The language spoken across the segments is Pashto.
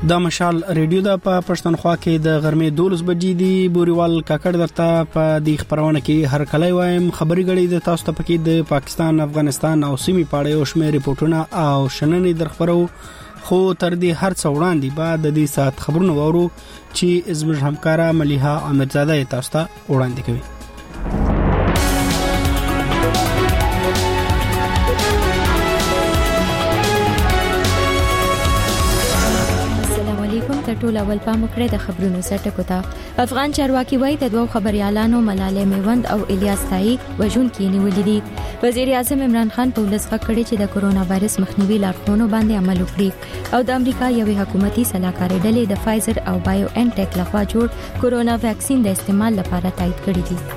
دا مشال ریډیو د پښتونخوا کې د غرمې 12 بجې دی بوريوال کاکړ درته په دې خبرونه کې هر کله وایم خبري غړي د تاسو ته پکې د پاکستان افغانستان او سیمې پاړې او شمېر ریپورتونه او شننې درخبرو خو تر دې هر څو وړاندې بعد د دې سات خبرونه وورو چې زموږ همکارا ملیحه امیرزاده تاسو ته وړاندې کوي. ټول اول پام وکړئ د خبرونو سرټکو ته. افغان چارواکي وایي د دوه خبريالانو ملالۍ میوند او الیاس تایي وژون کې نیولې دي. وزیر اعظم عمران خان په ولسغه کړي چې د کورونا وایرس مخنیوي لارښوونو باندې عمل وکړي او د امریکا یوې حکومتي سلاکاري ډلې د فایزر او بایو ان ټیک لخوا جوړ کورونا ویکسین د استعمال لپاره تایید کړی دی.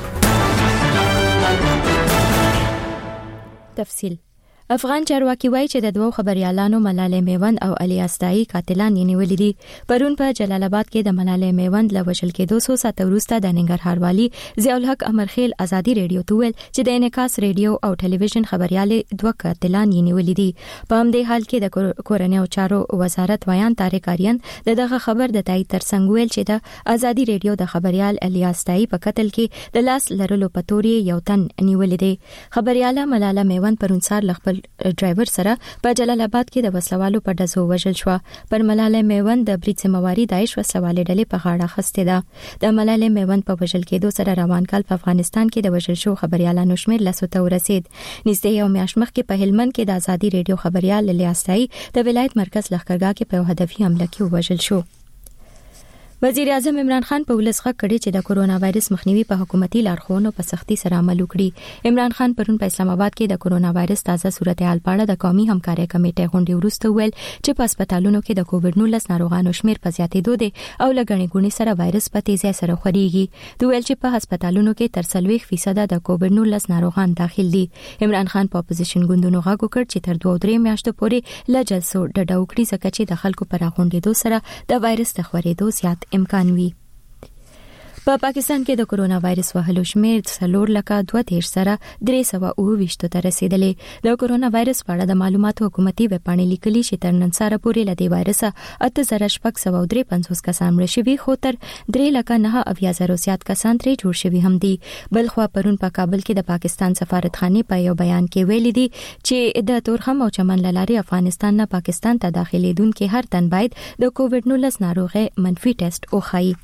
تفصیل افغان چارواکي وایي چې د دوه خبريالانو ملالۍ میوند او الیاس تایي قاتلان یې نیولې دي. پرون په جلال آباد کې د ملالۍ میوند له وژل کېدو څو ساعته وروسته د ننګرهار والي ضیاء الحق امرخیل ازادي ریډیو ته ویل چې د انعکاس ریډیو او ټلویزیون خبريالې دوه قاتلان یې نیولې دي. په همدې حال کې د کورنیو چارو وزارت ویان طارق آریان دغه خبر د تایید ترڅنګ ویل چې د ازادي ریډیو د خبريال الیاس تایي په قتل کې د لاس لرلو په توري یو تن نیولې دي. خبرياله ملاله میوند پرون سار لخپل ډرایور سره په جلال آباد کې د وسلوالو په ډزو وژل شو. پر ملالۍ میوند د بریټ سمواري داعش وسلوالې ډلې په غاړه خسته ده. د ملالۍ میوند په وژل کېدو سره روان کال په افغانستان کې د وژل شو خبريالانو شمېر لسو ته ورسید. نږدې یو میاشت مخکې په هلمند کې د ازادي ریډیو خبريال الیاس تایي د ولایت مرکز لښکرګاه کې په یو هدفي حمله کې وژل شو. وزیر اعظم عمران خان په ولسغه کړي چې د کورونا وایرس مخنیوي په حکومتي لارښوونو په سختي سره عمل وکړي. عمران خان پرون په اسلام آباد کې د کورونا وایرس تازه صورتحال په اړه د قومي همکارۍ کمیټې غونډې وروسته ویل چې په هسپتالونو کې د کووډ 19 ناروغانو شمېر په زیاتېدو دی او لګڼې ګونې سره وایرس په تیزی سره خوريږي. دوی ویل چې په هسپتالونو کې تر 30% د کووډ 19 ناروغان داخل دي. عمران خان په اپوزیشن ګوندونو غږ وکړ چې تر 2-3 میاشتو پورې له جلسو ډډه وکړي ځکه چې د خلکو پر غونډېدو سره د وایرس د خورېدو زیات امکان وي. په پاکستان کې د کورونا وایرس وهلو شمېر 4,32,000 سره 329 ته رسیدلې. د کورونا وایرس په اړه د معلوماتو حکومتي ویب پاڼې لیکلي چې تر نن سره پورې له دې وایرس 8,653 کسان مړه شوي خو تر 3,09,000 زیات کسان ترې جوړ شوي هم دي. بل خو پرون په کابل کې د پاکستان سفارتخانه په یو بیان کې ویلي دي چې د تورخم او چمن لارې افغانستان نه پاکستان ته داخليدونکو هر تن باید د کووډ 19 ناروغي منفي ټیسټ وخایي.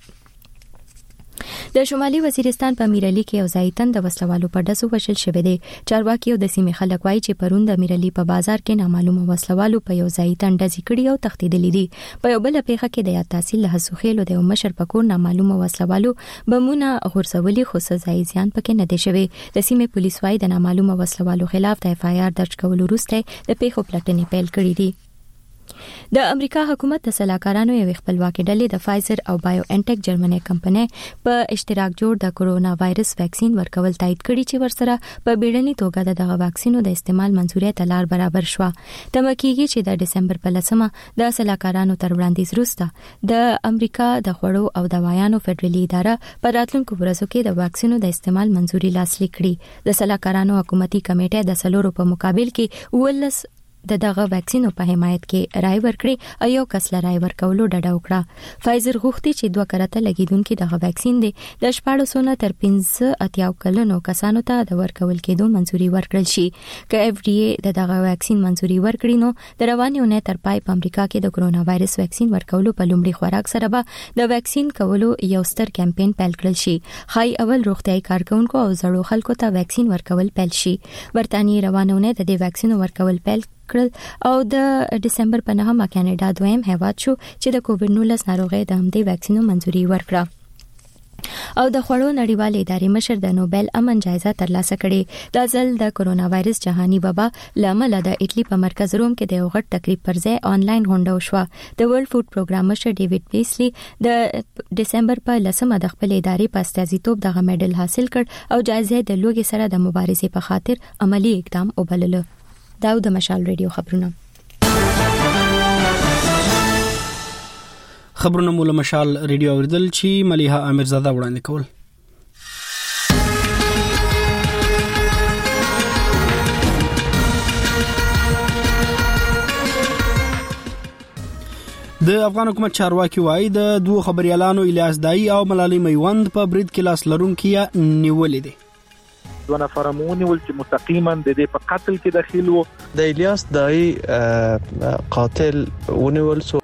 د شمالي وزیرستان په میرعلي کې یو ځایتن د وسلوالو په ډزو وژل شوی دی. چارواکي او د سیمې خلک وایي چې پرون د میرعلي په بازار کې نامعلومه وسلوالو په یو ځایتن ډزې کړي او تښتېدلې دي. په یو بل پیښه کې د یاد تحصیل له حسوخیلو د یو مشر په کور نامعلومه وسلوالو بمونه غورځولي خو سزای زیان پکې نه دی شوی. د سیمې پولیس وایي د نامعلومه وسلوالو خلاف د اف آی آر درج کولو وروسته د پیښو پلټنې پیل کړې دي. د امریکا حکومت د سلاکارانو یو خپلواکي ډلې د فایزر او بایو ان ټیک جرمني کمپنۍ په اشتراک جوړ د کورونا وایرس ویکسین ورکول تایید کړي چې ورسره په بیړني توګه دغه ویکسینو د استعمال منځوري ته لار برابر شو. تمکیږي چې د دسمبر په 10مه د سلاکارانو تر وړاندیز وروسته د امریکا د خوړو او دوايانو فدرالي اداره په راتلونکو ورځو کې د ویکسینو د استعمال منځوري لاسلیک کړي. د سلاکارانو حکومتي کمیټه د سلورو په مقابل کې ولس دغه ویکسینو په حمایت کې رائے ورکړي او یو کس له رائے ورکولو ډډه وکړه. فایزر غوښتي چې 2 کرته لګیدونکو دغه ویکسین دی د 1400 تر 15 کلونو کسانو ته د ورکول کېدو منځوري ورکړل شي. که اف ډي اي دغه ویکسین منځوري ورکړي نو د رواني اونۍ تر پای په امریکا کې د کورونا وایرس ویکسین ورکولو په لومړي خوراک سره به د ویکسین کولو یو ستر کمپاین پیل کړل شي. خای اول روغتيایي کارکونکو او زړو خلکو ته ویکسین ورکول پیل شي. برتانیې روانه اونۍ د دې ویکسین ورکول پیل او د دسمبر په 9مه کاناډا دویم هیواد شو چې د کووډ 19 ناروغي د همدې ویکسینو منځوري ورکړه. او د خوړو نړیوالې ادارې مشر د نوبل امن جایزه ترلاسه کړې. دا ځل د کورونا وایرس جهاني وبا لامل د اټلی په مرکز روم کې د یو غټ تقریب پر ځای آنلاین غونډه وشوه. د ورلد فود پروګرام مشر ډیوډ بیسلی د دسمبر په 10مه د خپل ادارې په استازیتوب دغه میډل حاصل کړ او جایزه د لوګي سره د مبارزې په خاطر عملی اقدام وبلله. داود مشال ریډیو خبرونه مولا مشال ریډیو اوریدل چې ملیحه امیرزاده وړاندې کول. د افغان حکومت چارواکي وایي د دوه خبريالانو الیاس دای او ملالۍ میوند په برید کې لاس لرونکي نیولې دي. دوه نفر مونیول چې مستقیما د دې په قتل کې دخیل وو. د الیاس دای قاتل ونیول سو.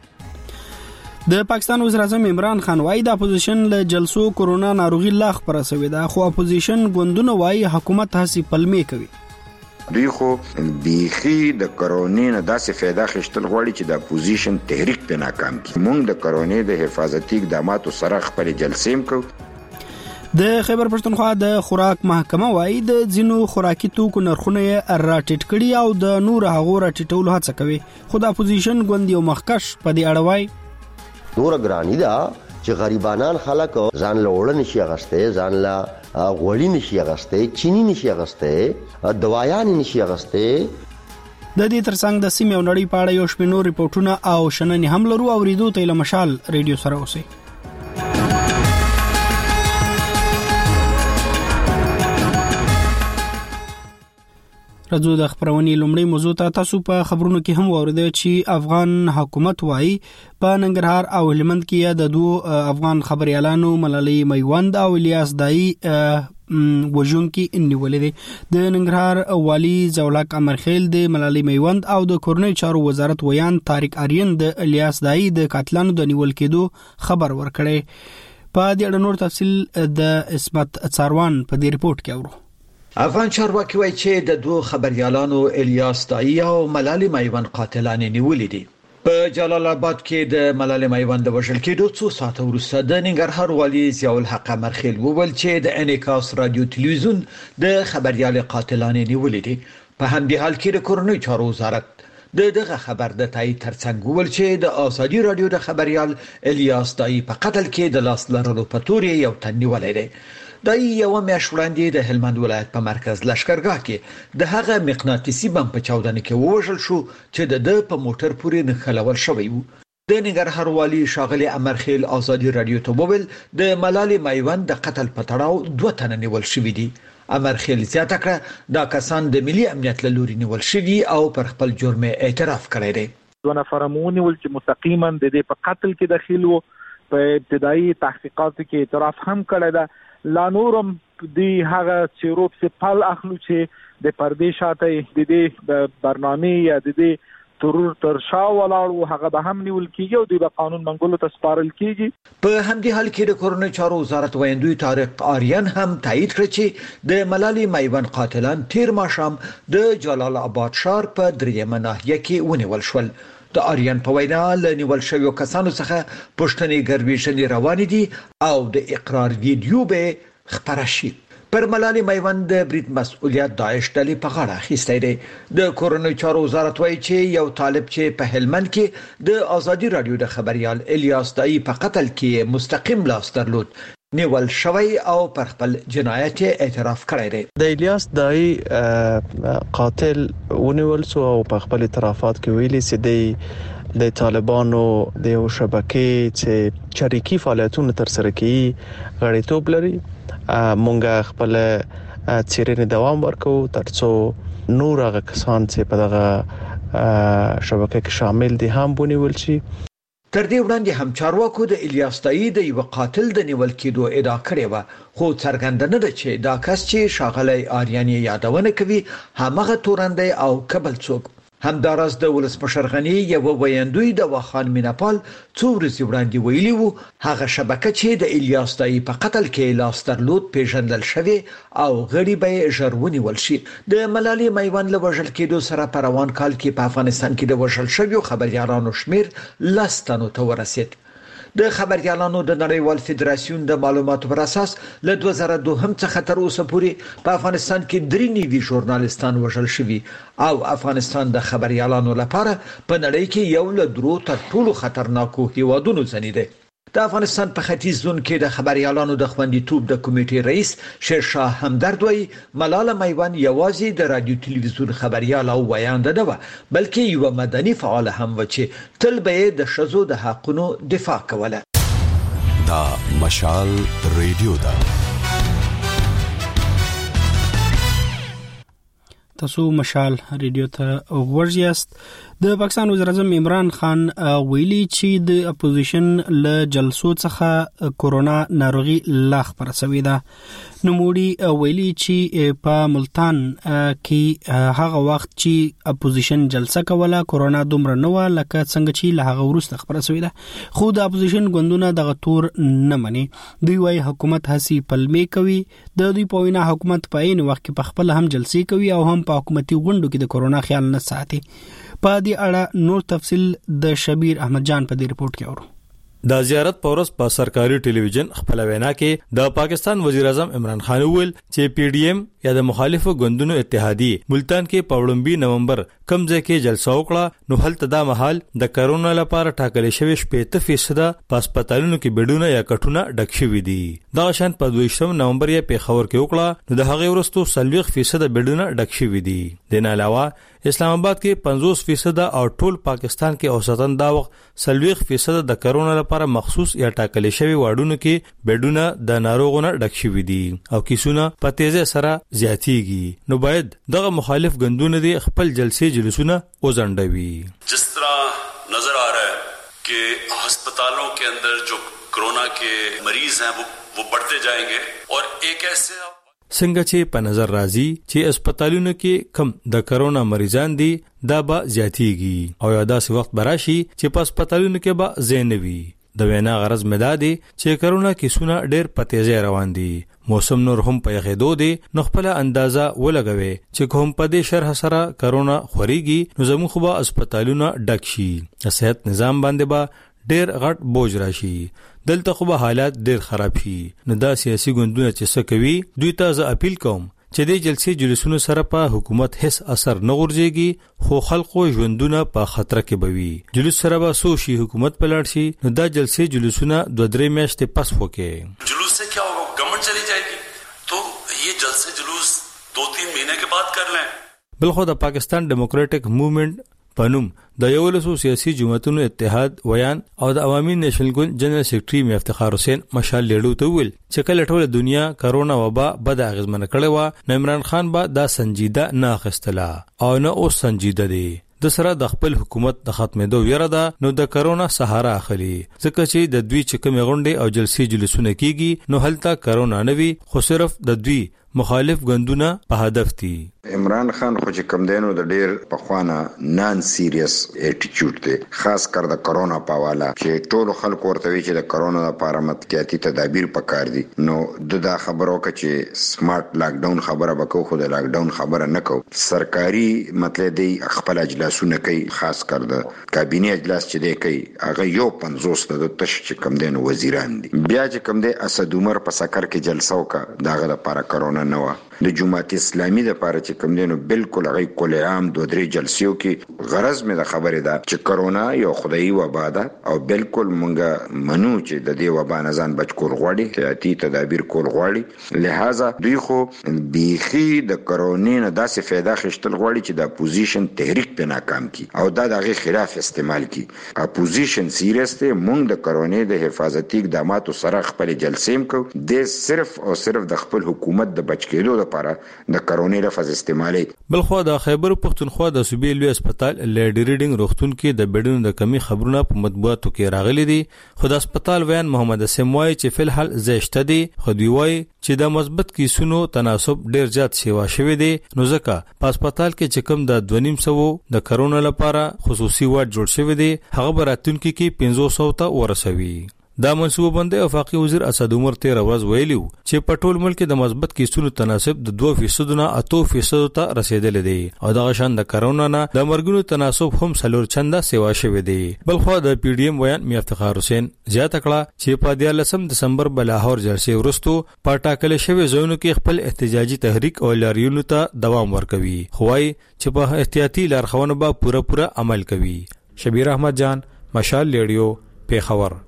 د پاکستان وزیر اعظم عمران خان وایي د اپوزیشن له جلسو کورونا ناروغي لا خبره شوې ده، خو اپوزیشن ګوندونه وایي حکومت هڅې پلمې کوي. دوی خو بیخي د کرونا نه داسې فایده خشتل غواړي چې د اپوزیشن تحریک په ناکام کړي. موږ د کرونا د حفاظتي اقداماتو سره خپل جلسې کوو. د خیبر پښتونخوا د خوراک محکمه وایي د ځینو خوراکي توکو نرخونه راټیټ کړي او د نور هغو راټیټولو هڅه کوي، خو د اپوزیشن ګوند یو مخکش په دې اړه وایي نور ګرانی دا چې غریبانان خلک ځان له وړ نشي غسته، ځان له غوړی نشي غسته، چینی نشي غسته، دوايان نشي غسته. د دې ترڅنګ د سیمې او نړۍ په اړه یو شمېر نور ریپورتونه او شننې هم لرو، اوریدو ته له مشال ریډیو سره اوسئ. راځو د خبرونې لومړی موضوع ته. تاسو په خبرونو کې هم واوریدل چې افغان حکومت وایي په ننګرهار او هلمند کې د دوه افغان خبريالانو ملالۍ میوند او الیاس دای وژونکي نیولې دي. د ننګرهار والي زولک امرخیل د ملالۍ میوند او د کورنۍ چارو وزارت ویان طارق آریان د الیاس دای د قاتلانو د نیول کېدو خبر ورکړي. په دې اړه نور تفصیل د اسمت څاروان په دې ریپورت کې اورو. افغان چارواکي وایي چې د دوه خبريالانو الیاس دای او ملالۍ میوند قاتلان نیولې دي. په جلال آباد کې د ملالۍ میوند د وژل کېدو څو ساعت وروسته د ننګرهار والي ضیاء الحق امرخیل وویل چې د انعکاس رادیو تلویزیون د خبريال قاتلان نیولې دي. په همدې حال کې د کورنۍ چارو وزارت دغه خبر د تایید ترڅنګ وویل چې د ازادي رادیو د خبريال الیاس دای په قتل کې د لاس لرلو په تور یو تن نیولې دی. د یو میاشت وړاندې د هلمند ولایت په مرکز لشکرګاه کې د هغه مقناطیسي بم په چاودنه کې وژل شو چې د په موټر پورې نښلول شوی وو. د ننګرهار والي شاغلي امرخیل ازادي رادیو ته وویل د ملالۍ میوند د قتل په تړاو 2 تنه نیول شوی دي. امرخیل زیاته کړه دا کسان د ملي امنیت له لوري نیول شوی او پر خپل جرم اعتراف کړی دی. 2 نفر مونیول چې مستقیما د دې په قتل کې دخیل وو. په ابتدایي تحقیقاتو کې اعتراف هم کړی دی. لا نورم دی هغه چیروب سے پل اخلو چې د پردې شاته د دې برنامه یا د دې ترور تر شا ولاړو هغه به هم نیول کیږي او د قانون منګولو ته سپارل کیږي. په همدې حال کې د کورنۍ چارو وزارت ویاندوی طارق آریان هم تایید کړ چې د ملالۍ میوند قاتلان تیر ماښام د جلال آباد ښار په دریمه ناحیه کې ونیول شول. د آریان په وینا له نیول شویو کسانو څخه پښتني ګرویشنې روان دي او د اقرار ویډیو به خبره شي. پر ملالۍ میوند د برید مسؤلیت داعش ډلې په غاړه اخیستی دی. د کورنۍ چارو وزارت وایي چې یو طالب چې په هلمند کې د ازادي رادیو د خبريال الیاس دای په قتل کې مستقیم لاس درلود نیول شوی او پر خپل جنایت اعتراف کړی دی. د الیاس دای قاتل ونیول سو او په خپل اعترافات کې ویلي چې د طالبانو د یو شبکې چې چریکي فعالیتونه تر سره کوي غړیتوب لري. مونږه خپل چیرې دوام ورکو ترڅو نور هغه کسان چې په دغه شبکې کې شامل دي هم ونیول شي. تر دې وړاندې هم چارواکو د الیاس دای د یو قاتل د نیول کېدو ادعا کړې و، خو څرګنده نه ده چې دا کس چې شاغلی آریان یادونه کوي همغه تورندې او کبل څوک. همداراز د ولسمشر غنی یو ویاندوی د واخان میناپال څو ورځې وړاندې ویلي وو هغه شبکه چې د الیاس دای په قتل کې لاس درلود پیژندل شوی او غړي به ژرونی ولشي. د ملالۍ میوند له وژل کېدو سره په روان کال کې په افغانستان کې د وژل شویو خبريالانو شمیر 10 تنو ته ورسید. د خبريالانو د نړیوال فدراسیون د معلوماتو پر اساس له 2002 څخه تر اوسه پورې په افغانستان کې 3 نوي ژورنالستان وژل شوي او افغانستان د خبريالانو لپاره په نړۍ کې یو له درو تر ټولو خطرناکو هیوادونو ځنی دی. د افغانستان په ختیځ زون کې د خبريالانو د خوندیتوب د کمیټې رئیس شیرشاه همدرد وایي ملاله میوند یوازې د رادیو تلویزیون خبريال او ویانده نه و بلکې یو مدني فعال هم و چې تل به د شذو د حقونو دفاع کوله. دا مشال ریډیو دا تاسو مشال ریډیو ته ورځیاست. د پاکستان وزیر اعظم عمران خان ویلي چې د اپوزیشن له جلسو څخه کورونا ناروغي لا خبره شوې ده. نوموړي ویلي چې په ملتان کې هغه وخت چې اپوزیشن جلسه کوله کورونا دومره نه و لکه څنګه چې له هغه وروسته خبره شوې ده. خو د اپوزیشن ګوندونه دغه تور نه مني. دوی وايي حکومت هسي پلمې کوي. د دوی په وینا حکومت په عین وخت کې په خپل هم جلسې کوي او هم په حکومتي غونډو کې د کورونا خیال نه ساتي. په دې اړه نور تفصيل د شبیر احمد جان په دې رپورت کې اورو. د زیارت پورس په سرکاري ټلویزیون خپل وینا کې د پاکستان وزیر اعظم عمران خان ویل چې پی ډی ایم یا د مخالفو ګوندونو اتحادیه ملتان کې په 2 نومبر کم ځای کې جلسه وکړه نو هلته دا مهال د کرونا لپاره ټاکل شوی 80% په هسپتالونو کې بیډونه یا کټونه ډک شوي دي. دا شان په 2 نومبر یې په خبر کې وکړه نو د هغه ورستو 40% بیډونه ډک شوي دي. د نه علاوه اسلام آباد کې 50% او ټول پاکستان کې اوسطن دا وخت 40% د کرونا لپاره مخصوص یا ټاکل شوی واډونو کې بیډونه د ناروغونو ډک شوي دي او کیسونه په تیزه سره زیاتیږي. نو باید دغه مخالف ګوندونه دي خپل جلسې جلسونه وزندوي. جس طرح نظر آ رہا ہے کہ ہسپتالوں کے اندر جو کورونا کے مریض ہیں وہ بڑھتے جائیں گے اور ایک ایسے څنګه چې په نظر راځي چې هسپتالونو کې کم د کرونا مریضان دي دا به زیاتیږي او یا داسې وخت براشي چې په هسپتالونو کې به زینوي. د وینا غرض مدا دي چې کرونا کیسونه ډېر په تیزه روان دي. موسم نور هم په یخېدو دي نو خپل اندازه ولګوي چې کوم په دې شرح سره کرونا خوريږي نو زموږ خو به هسپتالونه ډک شي. صحت نظام باندې به ډېر غټ بوج راشي. دلته خو به حالات ډېر خراب شي. نو دا سیاسي ګوندونه چې څه کوي دوی ته زه اپیل کوم چې د جلسې جلسونو سره په حکومت هیڅ اثر نه غورځيږي خو خلکو ژوندونه په خطر کې بوي. جلوس سره به سوشي حکومت پلاړ شي نو دا جلسې جلسونه 2-3 میاشتې پس وکړي. جلوس سے کیا ہوگا؟ گورنمنٹ چلی جائے گی تو یہ جلسے جلوس 2-3 مہینے کے بعد کر لیں. بلخو د پاکستان ډیموکراټک موومېنټ پنوم د یولسو سیاسي جماعتونو اتحاد ویان او د عوامي نېشنل ګوند جنرال سیکریټري میر افتخار حسین مشال لیډو ته ویل چې کله ټول دنیا کرونا وبا بد اغیزمنه کړې و نو عمران خان به دا سنجیده نه اخیستله او نه اوس سنجیده دی. د سره د خپل حکومت د ختمېدو ویره ده نو د کرونا سهارا اخلي ځکه چې د دوی چکمې غونډې او جلسې جلسونه کیږي نو هلته کرونا نه وي خو صرف د دوی مخالف ګوندونه په هدف دي. عمران خان خو چې کم دینو د ډیر په خوانه نان سیریس اټیټیوډ دی خاص کر د کرونا په حواله چې ټول خلکو ورته وی چې د کرونا لپاره متکیاتي تدابیر پکار دي. نو د خبرو کې چې سمارټ لاک ډاون خبره وکړو خو د لاک ډاون خبره نه کو. سرکاري مطلب دی خپل اجلاسونه کوي خاص کر د کابینه اجلاس چې دی کوي هغه یو 50 د تش چې کم دینو وزیران دي. بیا چې کم دی اسد عمر په سکر کې جلسه وکړه داغه لپاره کرونا نه و. د جماعت اسلامي د لپاره چې کم دینو بالکل هغه کول عام 2-3 جلسیو کې غرض مې د خبره ده چې کرونا یو خدایي وبا ده او بالکل مونږه منو چې د دې وبا نه ځان بچ کول غواړي احتیاطي تدابیر کول غواړي. لہذا دوی خو بیخي د کرونا نه داسې فایده خشتل غواړي چې د اپوزیشن تحریک په ناکام کی او دا دغه خلاف استعمال کی. اپوزیشن سیریس ته مونږ د کرونا د حفاظتي اقداماتو سره خپل جلسې کو د صرف او صرف د خپل حکومت د بچ کېدو لپاره د کرونا لفظ استعمالي. بلخو د خیبر پختونخوا د صوبې لوی هسپتال لیډی ریډینګ روغتون کې د بیډونو د کمی خبرونه په مطبوعاتو کې راغلي دي. خو د هسپتال ویان محمد اسم وايي چې فل حال زیشته دي خو دوی وايي چې د مثبت کیسونو تناسب ډیر زیات شوی شوی دی نو ځکه په هسپتال کې چې کم د 2.5 د کرونا لپاره خصوصي وارډ جوړ شوی دی هغه براتونکو کې 500 ته ورسوي. دا منصوبه بندي وفاقي وزیر اسد عمر 13 ورځ ویلیو چې په ټول ملک د مثبت کیسونو تناسب د 2% نه 8% ته رسیدل دي او دا شان د کرونا نه د مرګونو تناسب هم سلور چنده سیوا شوی دی. بلخو د پی ډی ایم ویان میر افتخار حسین زیاته کړه چې په 13 دسمبر بلاهور جلسې ورستو په ټاکل شوی ځایونو کې خپل احتجاجي تحریک او لاریونو ته دوام ورکوي خوای چې په احتیاطي لارښوونو به پوره عمل کوي. شبیر احمد جان مشال ریډیو پیښور.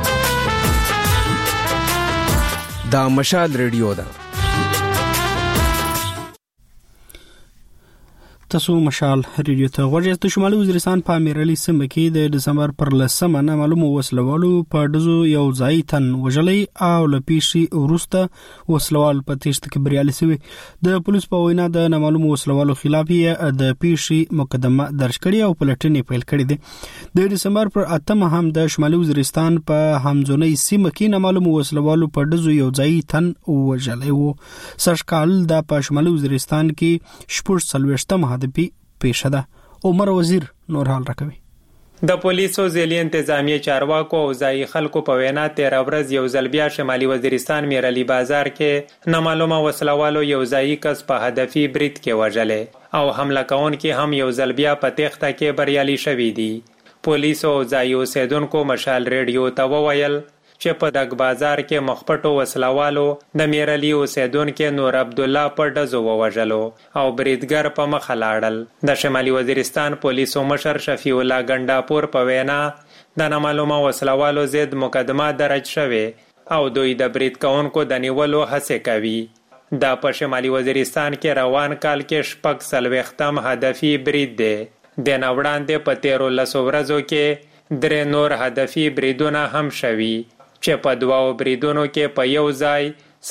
دا مشال ریډیو ده. تاسو مشال ریډیو ته غوږی ته شمالي وزیرستان په امیرعلی سیمه کې د دسمبر پر 10مه نامعلومو وسلوالو په دزو یو ځای تن وژلې او لپیشي ورسته وسلوال په تیښت کې بریالي شوی. د پولیس په وینا د نامعلومو وسلوالو خلاف یې د پیشي مقدمه درج کړې او پلټنې پیل کړې ده. د دسمبر پر 8مه هم د شمالي وزیرستان په همزونی سیمه کې نامعلومو وسلوالو په دزو یو ځای تن وژلې وو. سرکال د په شمالي وزیرستان کې شپږ سلويشتم هدفي پیښه ده. عمر وزیر نور حال راکوي. د پولیسو ځلې انتظامی چارواکو او ځای خلکو په وینا 13 ورځ یو ځل بیا شمالي وزیرستان میرعلی بازار کې نامعلومه وسلوالو یو ځای کس په هدفي برید کې وژلې او حمله کوونکي هم یو ځل بیا په تخته کې بریالي شوي دي. پولیسو او ځای اوسیدونکو مشال ریډیو ته وویل چې په دغ بازار کې مخپټو وسلوالو د میرعلی اوسیدونکو نور عبد الله په دزو وژلو او بریدګر په مخ لاړل. د شمالي وزیرستان پولیسو مشر شفیع الله ګنداپور په وینا د نامعلومه وسلوالو ضد مقدمه درج شوه او دوی د برید کوونکو د نیولو هڅه کوي. د په شمالي وزیرستان کې روان کال کې شپږ سلويختم هدفي برید دی. د نوړاندې په 13 ورځو کې درې نور هدفي بریدونه هم شوي چې په دوو بریدونو کې په یو ځای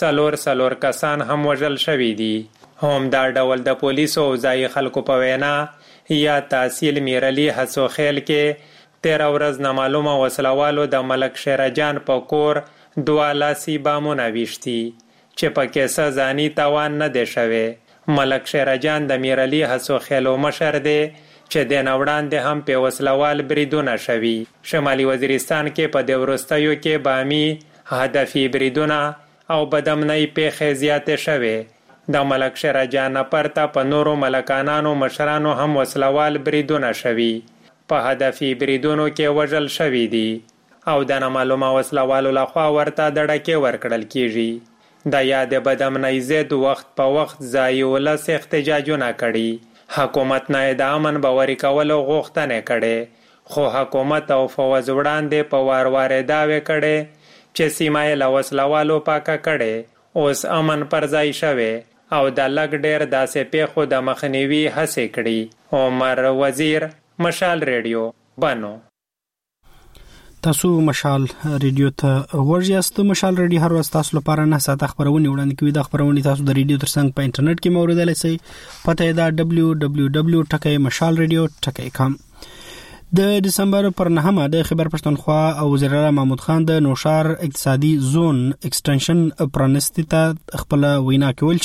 سلور کسان هم وژل شوي دي. هم دا ډول د پولیسو او ځای خلکو په وینا یا تحصیل میرعلی حسو خیل کې 13 ورځ نامعلومه وسلوالو د ملک شیرجان په کور 2 لاسي بامونه ویشتي چې په کې څه ځاني تاوان نه دی شوی. ملک شیرجان د میرعلی حسو خیلو مشر دی چې د نوړاندې هم په وسلوال بریدونه شوي. شمالي وزیرستان کې په د ورستیو کې بامي هدفي بریدونه او بدامنۍ پیښې زیاتې شوي. د ملک شیرجان پرته په نورو ملکانانو مشرانو هم وسلوال بریدونه شوي. په هدفي بریدونو کې وژل شوي دي او د نامعلومه وسلوالو لخوا ورته د ډکې ورکړل کیږي. د یاد بدامنۍ ضد وخت په وخت ځای ولس احتجاجونه کړي. حکومت نه د امن باوري کولو غوښتنه کړي خو حکومت او فوج وړاندې په وار داوی کړي چې سیمه له وسلوالو پاکه کړي اوس امن پر ځای شوی او د لګ ډیر داسې پیښو د مخنیوي هڅه کړي. عمر وزیر مشال ریډیو بانو. تاسو مشال ریډیو ته ورجاست. مشال ریډیو هر ورځ تاسو لپاره نه ساعت خبرونه وړاندې کوي. د خبرونه تاسو د ریډیو ترڅنګ په انټرنیټ کې موریدلی شئ. پته دا www.mashalradio.com. د دسمبر پر 9مه د خیبر پښتونخوا او وزیر اعلی محمود خان د نوشار اقتصادي زون ایکسټنشن پرانستی ته خپل وینا کول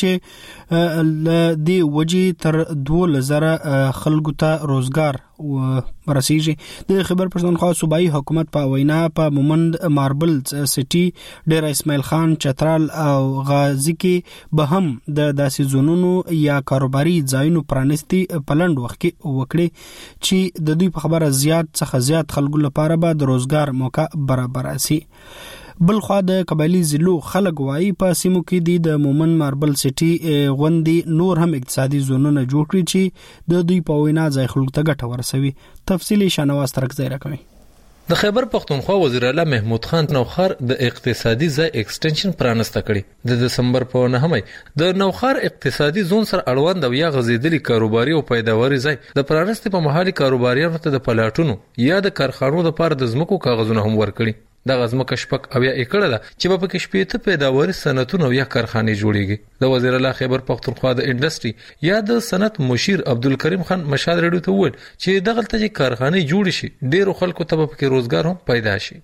چې د وجې تر 2000 خلکو ته روزګار ورسیږي. د خیبر پښتونخوا صوبایي حکومت په وینا په مومند ماربل سټي ډیر اسماعیل خان چترال او غازی کې به هم د داسې زونونو یا کاروباري ځایونو پرانستی پلند وخت کې وکړي چې د دوی په خبره زیات خلکو لپاره به د روزګار موقع برابر شي. بل خو د قبایلی ضلعو خلک وایي په سیمو کې د مومن ماربل سټي غوندي نور هم اقتصادي زونونه جوړ کړي چې د دوی په وینا ځای خلکو ته ګټه ورسوي. تفصیلی شنواز ترکزی راکوي. د خیبر پښتونخوا وزیر اعلی محمود خان نوخر د اقتصادي ځای ایکسټنشن پرانسته کړي. د دسمبر په 9مه د نوخر اقتصادي زون سره اړوند او یا غزیدلي کاروباري او پیداواري ځای د پرانسته په محلي کاروباریانو ته د پلاټونو یا د کارخانو لپاره د ځمکو کاغذونه هم ورکړي. د غزمکه شپک او یا ایکړه ده چې په کې شپېته پیداواري صنعتونه یا کارخانې جوړیږي. د وزیر اعلی خیبر پښتونخوا د انډستری یا د صنعت مشیر عبدالکریم خان مشال ریډیو ته وویل چې دغه ته کارخانې جوړ شي ډیرو خلکو ته په کې روزګار هم پیدا شي.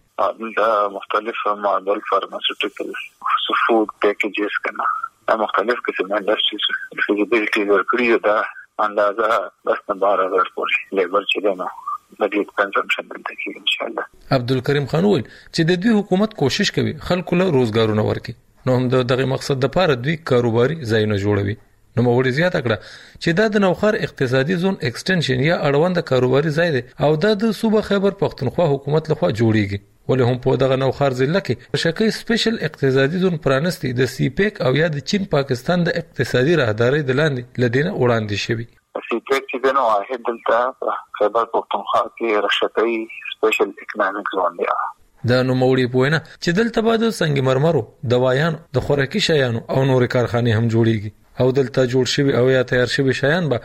د مختلف معدل فارماسیوټیکل فود پیکیجز کنا د مختلف قسم انډستریز فیزیبিলিټی ورکړي دا اندازه بس نه 12000 پورې لیبر چې نه بدیت کنزمپشن دلته کې ان شاء الله. عبدالکریم خان وویل چې د دوی حکومت کوشش کوي خلکو له روزګارونه ورکړي. نو هم دغه مقصد لپاره دوی کاروباري ځایونه جوړوي. نو موږ زیاته کړه چې دا د نوخر اقتصادي زون ایکسټنشن یا اړوند کاروباري ځای دی او دا د صوبه خیبر پښتونخوا حکومت لخوا جوړیږي. ولې هم په دغه نوخر ضلع کې شکه سپیشل اقتصادي زون پرانستی د سیپیک او یا د چین پاکستان د اقتصادي راهداري د لاندې لدینه وړاندې شوی. سیپیک چې د نو واحد دلته خیبر پښتونخوا کې رشتي سپیشل اکونومیک زون دی. دا نو موړي پوینه چې دلته بعد څنګه مرمرو دوايان د خوراکي شیانو او نور کارخانې هم جوړیږي او دلته جوړ شوی او یا تیار شوی شیان به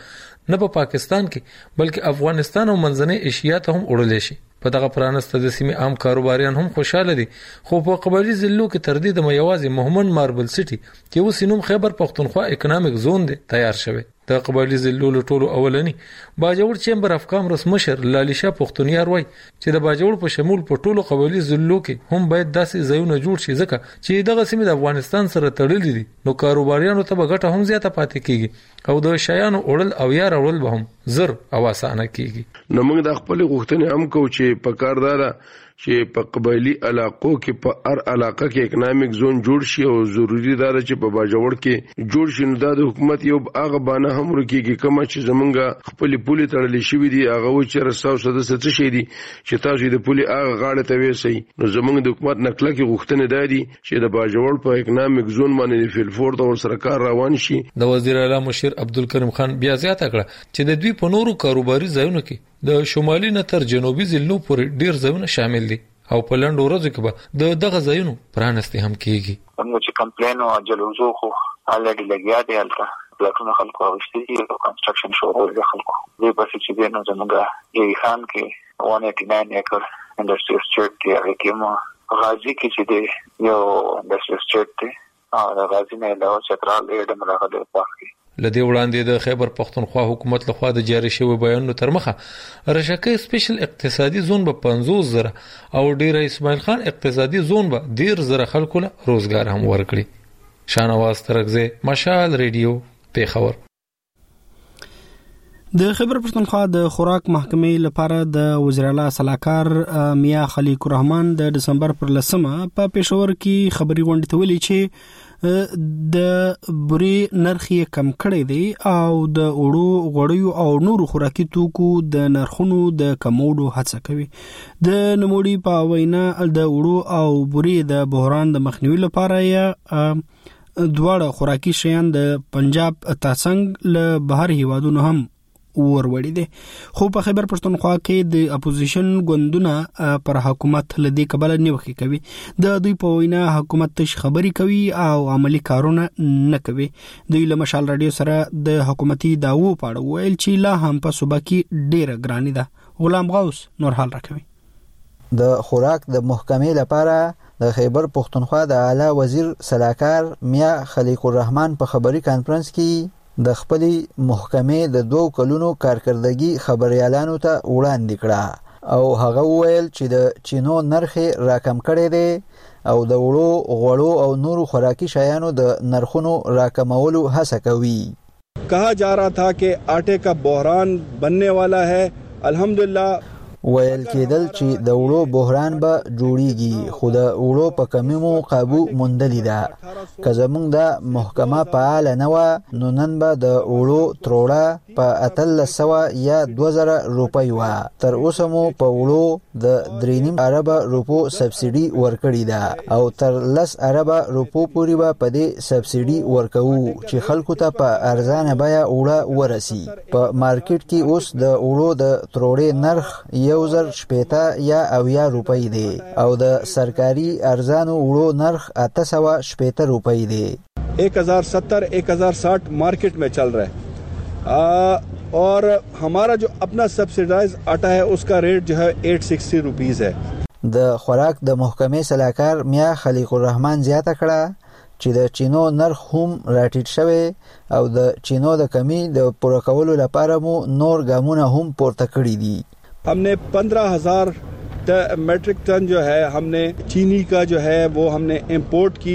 نه په پاکستان کې بلکې افغانستان او منځنۍ ایشیا ته هم وړل شي. په دغه پرانسته د سیمې عام کاروباریان هم خوشاله دي، خو په قبایلی ضلعو کې تر دې د یوازې محمد ماربل سټي چې اوس نوم خیبر پختونخوا اکونومیک زون دی تیار شوی. د قبایلی ضلعو له ټولو اولنی باجوړ چیمبر اف کامرس مشر لالیشا پختونیار وای چې د باجوړ په شمول په ټولو قبایلی ضلعو کې هم باید داسې ځایونه جوړ شي ځکه چې دغه سیمې د افغانستان سره تړلې دي، نو کاروباریانو ته به ګټه هم زیاته پاتې کیږي او د شیانو اورل او یا راول به هم زر او اسانه کیږي. نو موږ د خپل غوښتنې هم کوو چې په کاردار چې په قبایلی علاقو کې په هر علاقه کې اکونومیک زون جوړ شي او ضروری ده چې په باجوړ کې جوړ شي. نو د حکومت یو هغه باندې هم ورکیږي کوم چې زمونږ خپل پولي تړلې شوی دي هغه و چې رساو سده څه شي دي چې تاسو د پولي هغه غاړه ته وېسي. نو زمونږ د حکومت نکله کې غوښتنه ده دي چې د باجوړ په اکونومیک زون باندې فلفورد او سرکار روان شي. د وزیر اعلی مشیر عبدالکریم خان بیا زیاته کړه چې د دوی په نورو کاروباري ځایونو کې د شمالي نه تر جنوبي ضلعو پورې ډیر ځایونه شامل دي او په لنډو ورځو کې به د دغه ځایونو پرانستې هم کیږي. موږ چې کمپلین او جلوزو خو الریډي لګیا دی هلته پلاټونه خلکو اوښتي دي او کنسټرکشن شروع دی خلکو دې پسې چې دی نو زموږ یې خان کې 189 ایکر انډسټریل اسټیټ دی هغه کې مو غازی کې چې دی یو انډسټریل اسټیټ دی او غازی نه علاوه چترال اډم راغلی پاکي. لدې وړاندې د خیبر پختونخوا حکومت لخوا د جاری شوی بیانونو تر مخه رشکه سپیشل اقتصادي زون به 50,000 او ډیره اسماعیل خان اقتصادي زون به 10,000 خلکو له روزګار هم ورکړي. شانواز ترغزه مشال ریډیو پیښور. د خیبر پختونخوا د خوراک محکمې لپاره د وزیر اعلی صلاحکار میا خلیق الرحمن د دسمبر پر 10 په پېښور کې خبري غونډه ته ویلي چې د بوري نرخ یې کم کړی دی او د اوړو غوړیو او نورو خوراکي توکو د نرخونو د کمولو هڅه کوي. د نموړي په وینا د اوړو او بوري د بحران د مخنیوي لپاره یې دواړه خوراکي شیان د پنجاب تاسنګ له بهر هیوادونو هم وروړي دي. خو په خیبر پښتونخوا کې د اپوزیشن ګوندونه پر حکومت لدی کبل نیوخي کوي. د دوی په وینا حکومت تش خبري کوي او عملی کارونه نه کوي. دوی له مشال رادیو سره د حکومتي داوو پاړه ویل چې لا هم په صوبه کې ډیره ګرانی ده. غلام غوث نور حال راکوي. د خوراک د محکمې لپاره د خیبر پښتونخوا د اعلی وزیر صلاحکار میا خلیق الرحمن په خبري کانفرنس کې د خپلې محکمې د 2 کلونو کارکردګي خبريالانو ته وړاندې کړه او هغه وویل چې د چینو نرخ راکم کړی دی او د وړو غوړو او نورو خوراکي شیانو د نرخونو راکمولو هڅه کوي. کہا جا رہا تھا کہ آٹے کا بحران بننے والا ہے. الحمدللہ ویل کېدل چې د وړو بحران به جوړیږي خو د وړو په کمیمو قابو موندلی ده. که زمونږ د محکمه فعال نه و نو نن به د وړو تروړه په 1300 یا 2000 روپۍ و. تر اوسه مو په وړو د 3.5 ارب روپو سبسیډي ورکړی ده او تر 10 ارب روپو پورې به په دې سبسیډي ورکوو چې خلکو ته په ارزانه بیه وړه ورسي. په مارکیټ کې اوس د وړو د تروړې نرخ 1000 یا 80 روپۍ دی او د سرکاري ارزانو وړو نرخ 800 روپۍ دی. 1070 1060 मार्केट में चल रहा है और हमारा जो अपना सब्सिडाइज आटा है उसका रेट जो है 860 रुपीस है. د خوراک د محکمې صلاحکار میا خلیق الرحمن زیاته کړه چې د چینو نرخ هم راټیټ شوی او د چینو د کمی د پوره کولو لپاره مو نور ګامونه هم پورته کړی دي. हमने 15,000 मेट्रिक टन जो है हमने चीनी का जो है वो हमने इंपोर्ट की.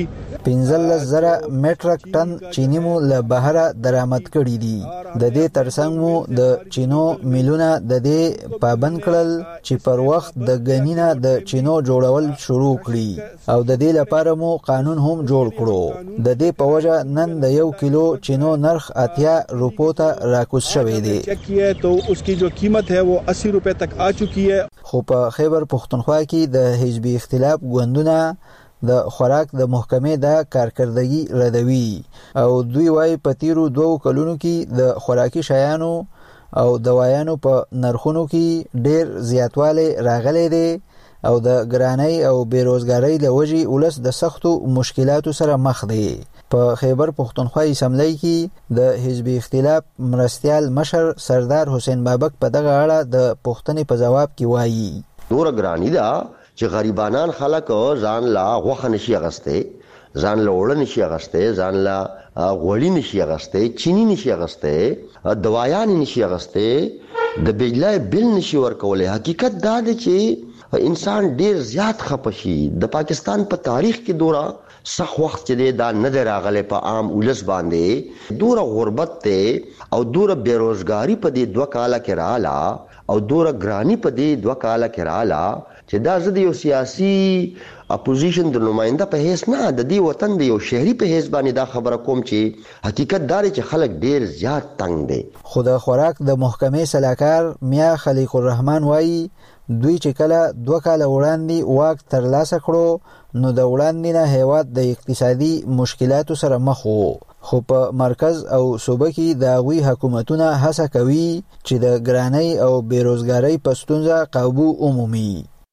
15,000 میټریک ټن چینی مو له بهره درآمد کړی دي. د دې ترڅنګ مو د چینو میلونه د دې پابند کړل چې پر وخت د غنینه د چینو جوړول شروع کړي او د دې لپاره مو قانون هم جوړ کړو. د دې په وجه نن د 1 کیلو چینو نرخ 80 روپو ته راکوز شوی دی. چیک کیه تو उसकी जो कीमत है वो 80 रुपए तक आ चुकी है. خو په خیبر پختونخوا کې د حزبی اختلاف ګوندونه د خوراک د محکمې د کارکردګي ردوي او دوی وايي په تیرو 2 کلونو کې د خوراکي شیانو او دوايانو په نرخونو کې ډېر زیاتوالی راغلی دی او د ګرانۍ او بیروزګارۍ له وجې ولس د سختو مشکلاتو سره مخ دی. په خیبر پښتونخوا اسمبلی کې د حزب اختلاف مرستیال مشر سردار حسین بابک په دغه اړه د پوښتنې په جواب کې وایي دوره ګرانی دا چې غریبانان خلک ځان لا غوښه نشي اغسته، ځان له وړ نشي اغسته، ځان له غوړی نشي اغسته، چینی نشي اغسته، دوايان نشي اغسته، د بجلی بل نشي ورکولای. حقیقت دا دی چې انسان ډیر زیات خپشي. د پاکستان په تاریخ کې دوره سخت وخت چې دا نه راغلی په عام ولس باندې، دوره غربت ته او دوره بیروزګاری په دې 2 کاله کې رااله او دوره ګرانی په دې 2 کاله کې رااله چې دا زه د یو سیاسي اپوزیشن د نماینده په حیث نه، د دې وطن د یو شهري په حیث باندې دا خبره کوم چې حقیقت دا دی چې خلک ډیر زیات تنگ دي. خو د خوراک د محکمې سلاکار میا خلیق الرحمن وایي دوی چې کله 2 کاله وړاندې واک ترلاسه کړو نو د وړاندې نه هیواد د اقتصادي مشکلاتو سره مخ وو، خو په مرکز او صوبه کې د هغوی حکومتونه هڅه کوي چې د ګرانۍ او بیروزګارۍ په ستونزه قابو ومومي.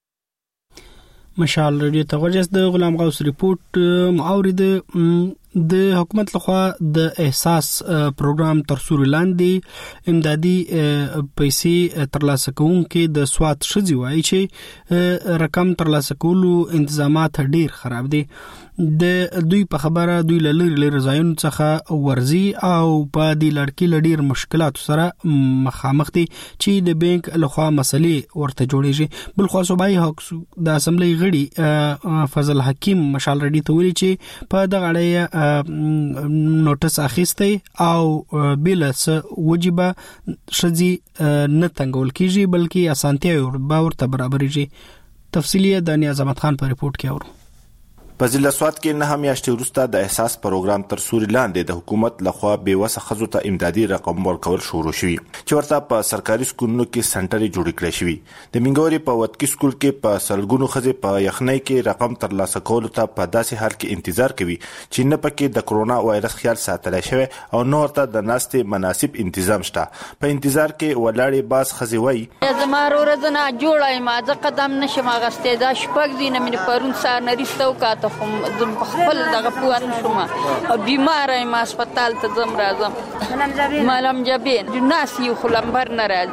مشال رادیو ته غوږ د غلام غوث ریپورت معاورد د حکومت لخوا د احساس پروګرام تر سوري لاندې امدادي پیسې ترلاسه کوونکې د سواد شذي وایي چې رقم ترلاسه کولو انتظامات ډیر خراب دي. د دوی په خبره دوی لری ځایونو څخه ورزي او په دې لړ کې ډیر مشکلات سره مخامخ دي چې د بانک لخوا مسلې ورته جوړیږي. بل خو صوبایي حق د اسمبلی غړي فضل حکیم مشال رډي ته ویلي چې په دغه اړه نوټس اخیسته او بل څه وجبه شذي نه تنګول کیږي بلکې اسانتیا ورته برابرېږي. تفصیلی د نیاز احمد خان په ریپورت کې اورو. په ضلع سواد کې نه هم یاشتې وروسته د احساس پروګرام تر سوري لاندې د حکومت لخوا بیوسه ښځو ته امدادي رقم ورکول شروع شوي چې ورته په سرکاري سکولونو کې سنټرې جوړې کړې شوي. د منګوري په وتکي سکول کې په سلګونو ښځې په یخنۍ کې رقم ترلاسه کولو ته په داسې حال کې انتظار کوي چې نه پکې د کرونا وایرس خیال ساتلی شوی او نه ورته د ناستې مناسب انتظام شته. په انتظار کې ولاړې باز ښځې وایي زما ورځنه جوړه ما ځکه قدم نشم اغستې دا شپږ دینه مې پرون سار نریسته وکاته خپل دغه پوان شوم او بیمار یم هسپتال ته ځم راځم مالم جبین ناس یو خلمبر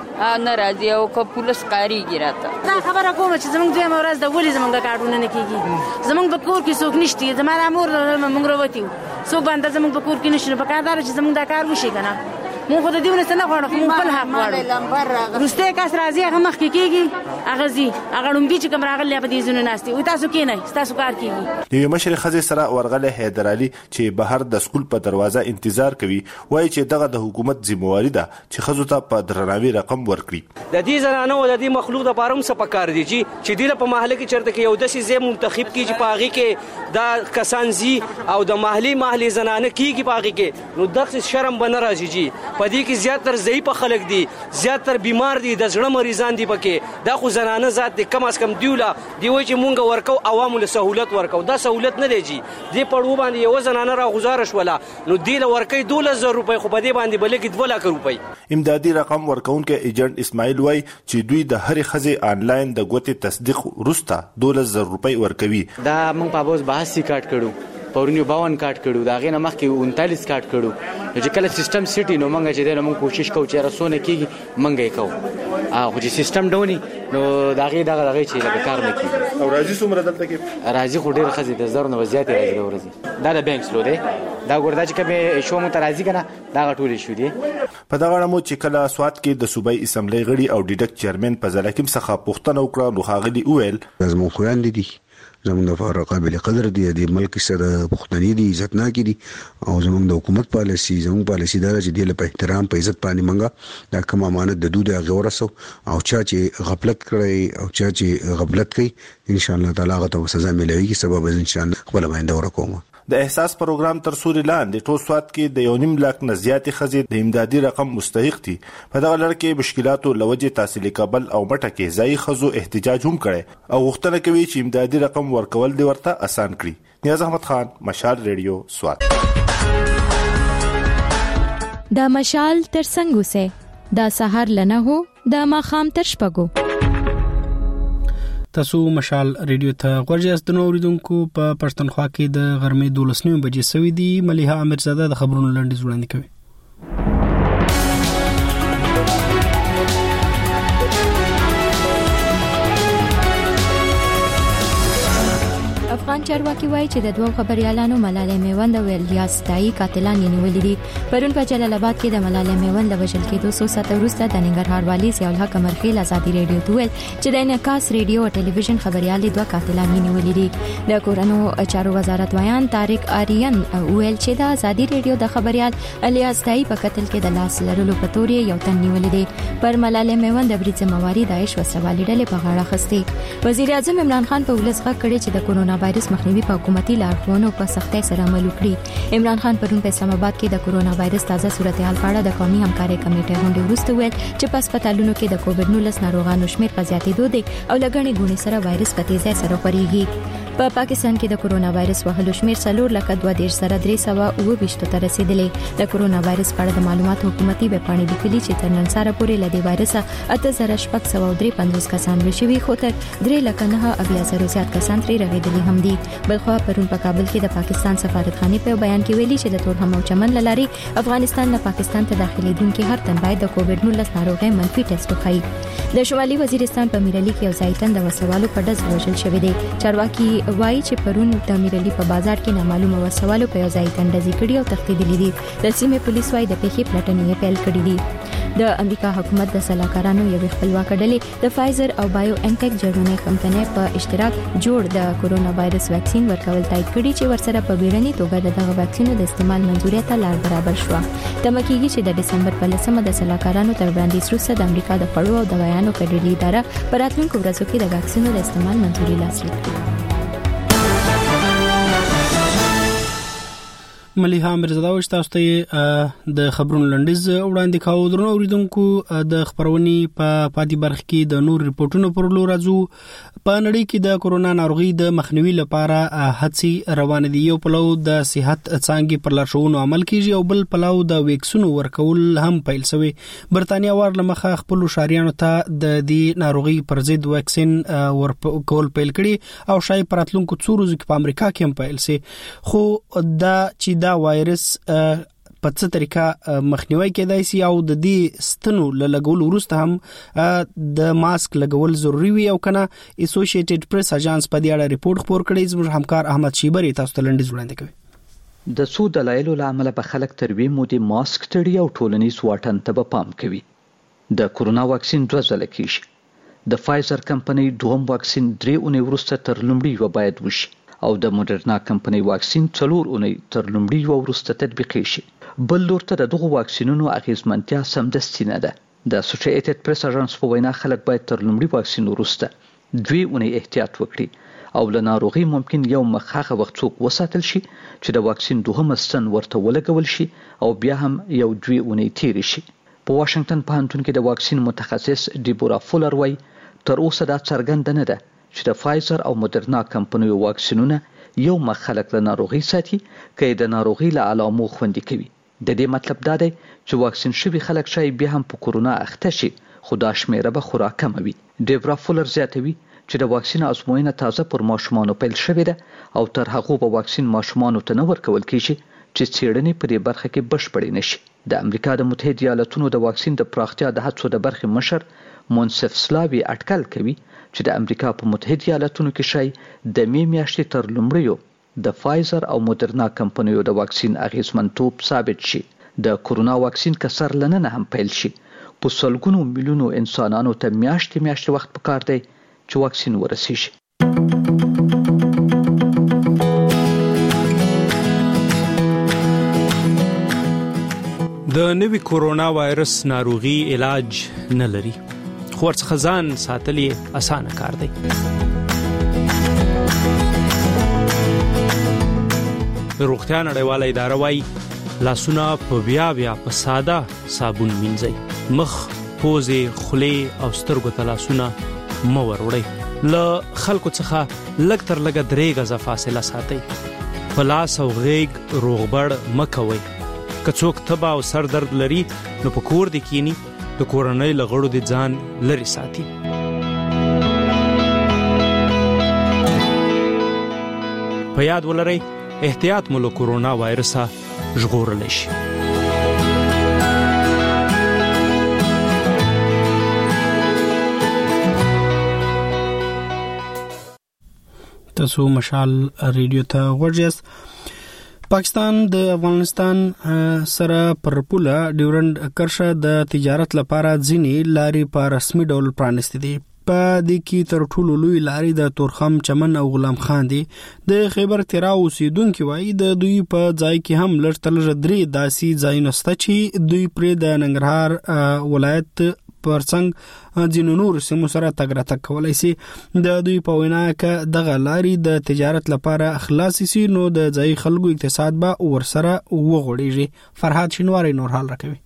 ناراضي او کو پولیس کاریږي راته. دا خبره کوم چې زمونږ دوی مرز د ولې زمونږ کارونه نه کیږي، زمونږ په کور کې څوک نشته، زموږ امور موږ وروتیو څوک باندې زمونږ په کور کې نشته، په کار دار چې زمونږ دا کار وشي کنه مون خو د دیونه څنګه غواړو مون خپل حق غواړو. روسته کس راځي هغه مخ کې کیږي هغه زی هغه لومبي چې کوم راغلی په دې زونه ناشتي او تاسو کې نه تاسو کار کیږي. د مشر خزې سره ورغله حیدر علي چې بهر د سکول په دروازه انتظار کوي وایي چې دغه د حکومت ذمہواری ده چې خزو ته په درناوي رقم ورکړي. د دې زنانه او د دې مخلوق د پاره هم څه پکار دي چې دې په محله کې چرته کې یو داسې ځای منتخب کیږي چې پاغي کې دا کسانزي او د محلي زنانه کیږي پاغي کې نو دغه شرم بنه راځي چې په دې کې زیاتره ضعیف خلک دي، زیاتره بیمار دي، د زړه مریضان دي پکې. دا خو زنانه ذات دي کم از کم دیولا دی وای چې مونږ ورکو عوامو له سہولت ورکو دا سہولت نه دی جی دی پړو باندې یو زنانه را گزارش ولا نو دی له ورکې 2000 روپۍ خو په دې باندې بلکې 2 لک روپۍ. امدادي رقم ورکونکو ایجنټ اسماعیل وای چې دوی د هر خزې آنلاین د ګوتې تصدیق وروسته 2000 روپۍ ورکوي. دا مونږ په اوس 82 کارت کړو پورنیو 52 کارت کړو دا غینه مخکې 39 کارت کړو چې کله سیستم سیټي نو مونږ چې دا مونږ کوشش کوو چې رسونه کیږي مونږ یې کوو خو چې سیستم ډونی نو دا غي دغه چې لکه کار نه کیږي او راځي څومره دلته کې راځي خو ډیر خزي د زر نو زیات راځي د ورځي دا د بانک سلو دی دا ګوردا چې کبه شو مو ترازی کنه دا غټول شو دی. په دغه اړه چې کله سواد کې د صوبایي اسمبلی غړي او ډیډک چیرمن په ځلکم څخه پوښتنه وکړه نو خاغلی اویل زموږ خويند دي زموږ د قابل قدر دي د ملک سره پښتني دي عزت نه کړي او زموږ د حکومت پالیسی زموږ پالیسی دا چې د احترام په عزت باندې منګه دا کوم امانت د دوی د غورسو او چا چې غفلت کړي او چا چې غفلت کوي ان شاء الله تعالی هغه ته سزا ملوي سبب ان شاء الله خپل باندې ورکوم. د احساس پروګرام تر سوري لاندې ټول سواد کې د 1.5 لک نه زیاتې خزې د امدادي رقم مستحق دي. په دغه لړ کې مشکلاتو لوجه تحصیلي کابل او مټه کې ځای خزو احتجاج هم کړي او غوښتنه کوي چې امدادي رقم ورکول دی ورته آسان کړي. نیاز احمد خان مشال ریډیو سواد. دا مشال تر څنګه سه دا سحر لنه هو دا ماخام تر شپګو تاسو مشال ریډیو ته غوړجاست د نوریدونکو په پښتونخوا کې د غرمې 12 بجې سوي دي. مليحه امیرزاده د خبرونو لنډیز وړاندې کوي. افغان چارواکي وایي چې د دوه خبريالانو ملالۍ میوند او الیاس تایی قاتلان یې نیولي دي. پرون په جلال آباد کې د ملالۍ میوند د وژل کېدو 2 ساعت وروسته د ننګرهار والي ضیاء الحق مرخیل ازادي ریډیو ته ویل چې د انعکاس ریډیو او ټلویزیون خبريال دوه قاتلان یې نیولي دي. د کورونو چارو وزارت ویان طارق آریان ویل چې د ازادي ریډیو د خبريال الیاس تایی په قتل کې د لاس لرلو په تور یو تن نیولي دي. پر ملالۍ میوند د برید ذمہواری داعش وسوالې ډلې په غاړه اخیستې. وزیر اعظم عمران خان په ولس غږ کړی چې د کورونا وایرس مخنیوي په حکومتي لارښوونو په سختۍ سره عمل وکړي. عمران خان پرون په اسلام آباد کې د کورونا وایرس تازه صورتحال په اړه د قومي همکارۍ کمیټې غونډې وروسته ویل چې په هسپتالونو کې د کووډ 19 ناروغانو شمېر په زیاتېدو دی او لګڼې ګونې سره وایرس په تیزۍ سره خپرېږي. په پاکستان کې د کورونا وایرس وهلو شمېر 4,230 سره 320 ته رسیدلی. د کورونا وایرس په اړه د معلوماتو حکومتي ویب پاڼې لیکلي چې تر نن سره پورې له دې وایرس 8653 کسان مړه شوي خو تر 3,09,000 زیات کسان ترې رغېدلي هم دي. بلخو پرون په کابل کې د پاکستان سفارتخانې په بیان کې ویلي چې د تورخم او چمن لاري افغانستان نه پاکستان ته داخليدونکو هر تن باید د کووډ 19 ناروغي منفي ټیسټ وکړي. د شمالي وزیرستان په میرالي کې یو ځایتن د وسوالو په ډز وژل شوی دی. چارواکي وایي چې پرون د میرالي په بازار کې نامعلومه وسوالو په یو ځایتن ډزې کړي او تښتېدلي دي. د سیمې پولیس وایي د پیښې پلټنې پیل کړې دي. د امریکا حکومت د سلاکارانو یو خپلواک ډلې د فایزر او بایو انټیک جرمني کمپنۍ په اشتراک جوړ د کورونا وایرس ویکسین ورکول تایید کړي چې ورسره په بیړني توګه دغه ویکسینو د استعمال منځوري ته لار برابر شو. تمکیږي چې د دسمبر په 10مه د سلاکارانو تر وړاندیز وروسته د امریکا د خوړو او دوايانو فدرالي اداره په راتلونکو ورځو کې د ویکسینو د استعمال منځوري لاسلیک کړي. مليحه امیرزاده وشت تاسو ته د خبرونو لنډیز وړاندې کاوه. درنو اوریدونکو د خبرونې په پاتې برخه کې د نور ریپورتونو پر لور راځو. په نړۍ کې د کورونا ناروغي د مخنیوي لپاره هڅې روان دي. یو پلو د صحت څانګې پر لارښوونو عمل کیږي او بل پلو د ویکسینو ورکول هم پیل شوی. برتانیا ور لمخه خپل شاریانو ته د دې ناروغي پر ضد ویکسین ورکول پیل کړي او شاید پراتلونکو 2 ورځو کې په امریکا کې هم پیل شي. خو دا چې دا وایرس په څه طریقه مخنیوي کېدای شي او د دې ستنو لګول وروسته هم د ماسک لګول ضروری وي او کنه اسوسییټډ پریس اژانس په دې اړه ریپورت خبر کړی. زموږ همکار احمد شیبری تاسو ته لنډیز وړاندې کوي. د څو دلایلو لامل په خلک تروي مودي ماسک تړي او ټولنیز واټن ته پام کوي. د کورونا واکسین 2 ځله کیږي. د فایزر کمپنۍ دوم واکسین 3 اونۍ وروسته تر لومړي و باید وشي او د موډرنا کمپنۍ واکسین 4 اونۍ تر لومړي و وروسته تطبیقي شي. بل لور ته دغه واکسینونو اغیزمنتیا سمدستي نه ده. د اسوسییټډ پریس اژانس په وینا خلک باید تر لومړي واکسین وروسته 2 اونۍ احتیاط وکړي او له ناروغي ممکن یو مخه وخت څوک وساتل شي چې د واکسین دوهم ستن ورته ولګول شي او بیا هم یو 2 اونۍ تیر شي. په واشنگټن پوهنتون کې د واکسین متخصص ډیبورا فولر وایي تر اوسه دا څرګنده نه ده چې د فایزر او موډرنا کمپنیو واکسینونه یو مخ خلک له ناروغي ساتي کې د ناروغي له علامو خوندي کوي. د دې مطلب دا دی چې واکسین شوي خلک شاید بیا هم په کورونا اخته شي خو دا شمیره به خورا کم وي. ډیبورا فولر زیاتوي چې د واکسین ازموینه تازه پر ماشومانو پیل شوې ده او تر هغه به واکسین ماشومانو ته نه ورکول کیږي چې څېړنې په دې برخه کې بشپړې نشي. د امریکا د متحده ایالاتونو د واکسین د پراختیا د هڅو د برخې مشر مونسف سلاوي اټکل کوي چې د امریکا په متحده ایالاتونو کې شای د می میاشتې تر لومړیو د فایزر او موډرنا کمپنیو د واکسین اغیزمنتوب ثابت شي. د کورونا واکسین کسر لننه هم پیل شي. په سلګونو میلیونو انسانانو ته میاشتې وخت پکار دی چې واکسین ورسیږي. د نوي کورونا وایرس ناروغي علاج نه لري خو څخه ځان ساتل اسانه کار دی. روغتیا نړیواله اداره وايي لاسونه په بیا په ساده صابون مینځئ. مخ، پوزې، خولې او سترګو ته لاسونه مه وروړئ. له خلکو څخه لږ تر لږه 3 غزه فاصله ساتئ. په لاس او غیږ روغبړ مه کوئ. که څوک تبه او سر درد لري نو په کور دې کینی د کورنۍ له غړو د ځان لري ساتي. په یاد ولرئ احتیاط مو له کورونا وایرسه ژغورلی شي. تاسو مشال ریډیو ته غوږیاست. پاکستان د افغانستان سره پر پوله ډیورنډ کرښه د تجارت لپاره ځینې لارې په رسمي ډول پرانستې دي. په دې کې تر ټولو لوی لارې د تورخم، چمن او غلام خان دي. د خیبر تیرا اوسیدونکو وایي د دوی په ځای کې هم لړ 3 داسي ځایونه شته چې دوی پرې د ننګرهار ولایت پرڅنګ ځینو نور سیمو سره تګ راتګ کولای شي. د دوی په وینا کې دغه لارې د تجارت لپاره خلاص شي نو د ځای خلکو اقتصاد به ورسره وغوړيږي. فرهاد شینواری نور حال راکوي.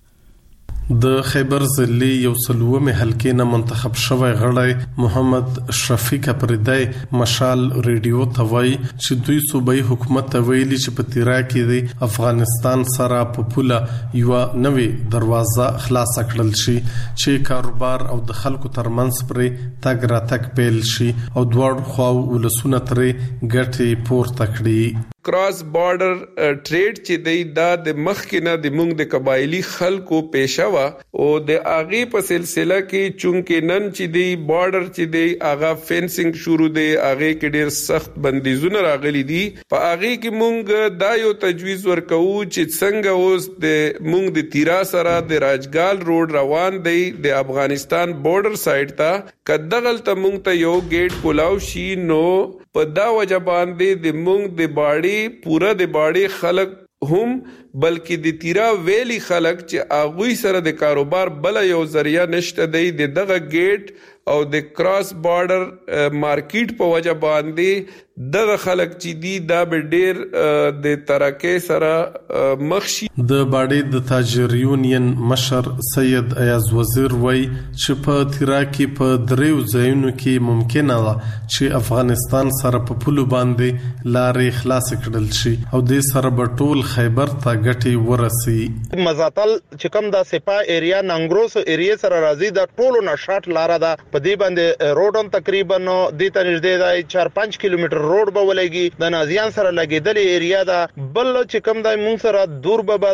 د خیبر ضلع یو سلومه حلقې نه منتخب شوی غړی محمد شفیق پردای مشال ریډیو ته وایي چې دوی صوبایي حکومت ته ویلي چې په تیرا کې د افغانستان سره په پوله یو نوې دروازه خلاص کړل شي چې کاروبار او د خلکو ترمنځ پرې تګ راتګ پیل شي او دواړو خواو ولسونه ترې ګټې پورته کړي. کراس بارډر ټریډ چې دا د مخکنه د مونږ د قبایلی خلکو پیشه وا او د اغي په سلسله کې چونکې نن چې دی بارډر چې دی اغا فینسینګ شروع دی اغه کې ډیر سخت بندیزونه راغلي دي. په اغه کې مونږ دا یو تجویز ورکو چې څنګه اوس د مونږ د تیرا سره د راجګال روډ روان دی د افغانستان بارډر سایډ ته کدغل ته مونږ ته یو گیټ کولاو شي نو په دا وجه باندې د مونږ د باډي پورا د باډي خلک هم بلکې د تیرا ویلی خلک چې اغوی سره د کاروبار بل یو ذریعہ نشته دی د دغه گیټ او د کراس بارډر مارکیټ په وجه باندې دغه خلک چې دی دا به ډیر د ترکه سره مخشي. د باډي د تاجر یونین مشر سید ایاز وزیر وای چې په تیرا کې په دریو ځایونو کې ممکنه ده چې افغانستان سره په پولو باندې لارې خلاص کړل شي او د سره بټول خیبر ته ګټي ورسي. مزاتل چې کوم د سپا ایریا ننګروس ایریا سره راځي د ټولو نشاط لار ده په دې باندې روډم تقریبا د ته نږدې دی 4-5 کیلومتر روډ به ولګي د نازیان سره لګیدلې ایریا ده. بل چې کوم د مون سره دور بابا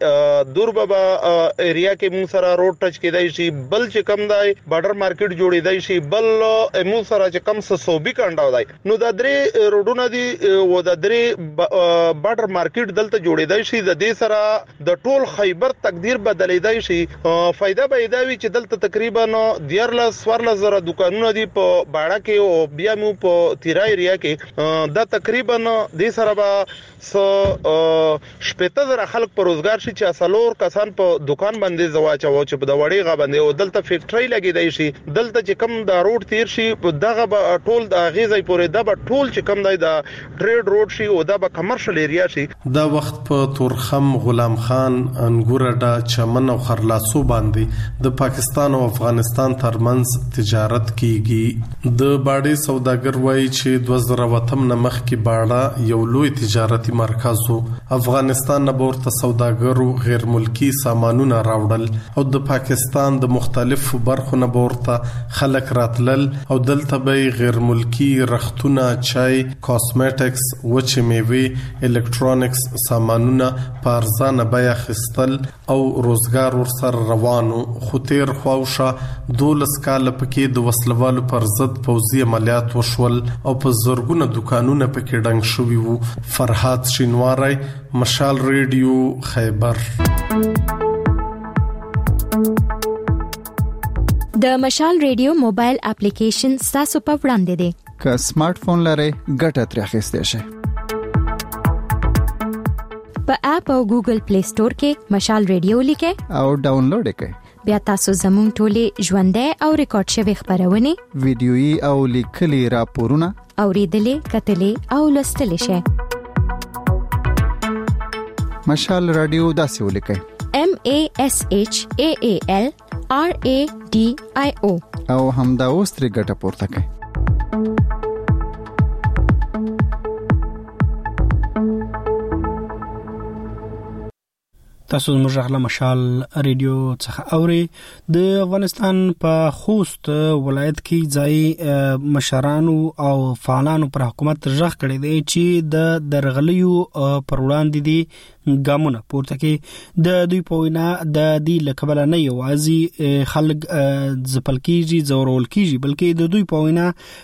ایریا کې مون سره روډ ټچ کیدای شي. بل چې کوم د بارډر مارکیټ جوړیدای شي. بل مون سره چې کوم صوبي کانډاو دی نو د درې روډونه دي و د درې بارډر مارکیټ دلته جوړیدای شي. د دې سره د ټول خیبر تقدیر بدلیدای شي. فائدہ به دا وي چې دلته تقریبا 14,000 دکانونه دي په باړه کې او بیا مو په تیرا ایریا کې دا تقریبا د سره به 70,000 خلک په روزګار شي چې اصلور کسان په دکان باندې زواچو چې په د وړي غا باندې او دلته فیکټری لګیدای شي. دلته چې کم د روډ تیر شي دغه به ټول د غیزې پورې د ټول چې کم د ټریډ روډ شي او د کمرشل ایریا شي. دا وخت په تورخم، غلام خان، انګورډا، چمن او خرلاسو باندې د پاکستان او افغانستان ترمنځ تجارت کیږي. د باډي سوداګر وایي چې 2008 نمخ کې باډا یو لوی تجارتي مرکز وو. افغانستان نه ورته سوداګرو غیر ملکی سامانونه راوړل او د پاکستان د مختلفو برخو نه ورته خلک راتلل او دلته به غیر ملکی رختونه، چای، کاسمیټکس، وچې میوې، الکترونکس سامانونه په ارزانه بیه خستل او روزګار ورسره روانو. خو تیر خواوشه 12 کال پکې د وسلوالو پر ضد پوځي عملیات وشول او په زرګونه دکانونه پکې ډنګ شوي وو. فرهاد شینواری، مشال ریډیو، خیبر. د مشال ریډیو موبایل اپلیکیشن تاسو په وړاندې دی. که سمارټ فون لرئ ګټه ترې اخیستئ شئ. په اپ او ګوګل پلی سٹور کې مشال ریډیو لیکئ او ډاونلوډ کړئ. بیا تاسو زموږ ټولې ژوندۍ او ریکارډ شوی خبرونه، ویډیويي او لیکلي راپورونه اوریدلې، کتلې او لوستلې شئ. مشال رادیو داسې ولیکئ: MASHAALRADIO او همدا اوس ترې ګټه پورته کړئ. تاسو زموږ غلا مشال ریډیو څخه اوري د افغانستان په خوست ولایت کې ځای مشرانو او فعالانو پر حکومت ژغ کړی دی چې د درغلیو پر وړاندې دي ګامونه پورته کې د دوی په وینا د دې لکبل نه یوازې خلک ځپل کیږي زورول کیږي بلکې د دوی په وینا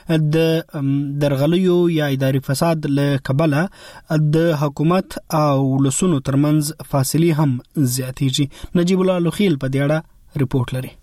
د درغلیو یا اداري فساد لکبل د حکومت او لسونو ترمنځ فاصله هم زیاتېږي. نجیب الله لوخیل په دې اړه ریپورت لري.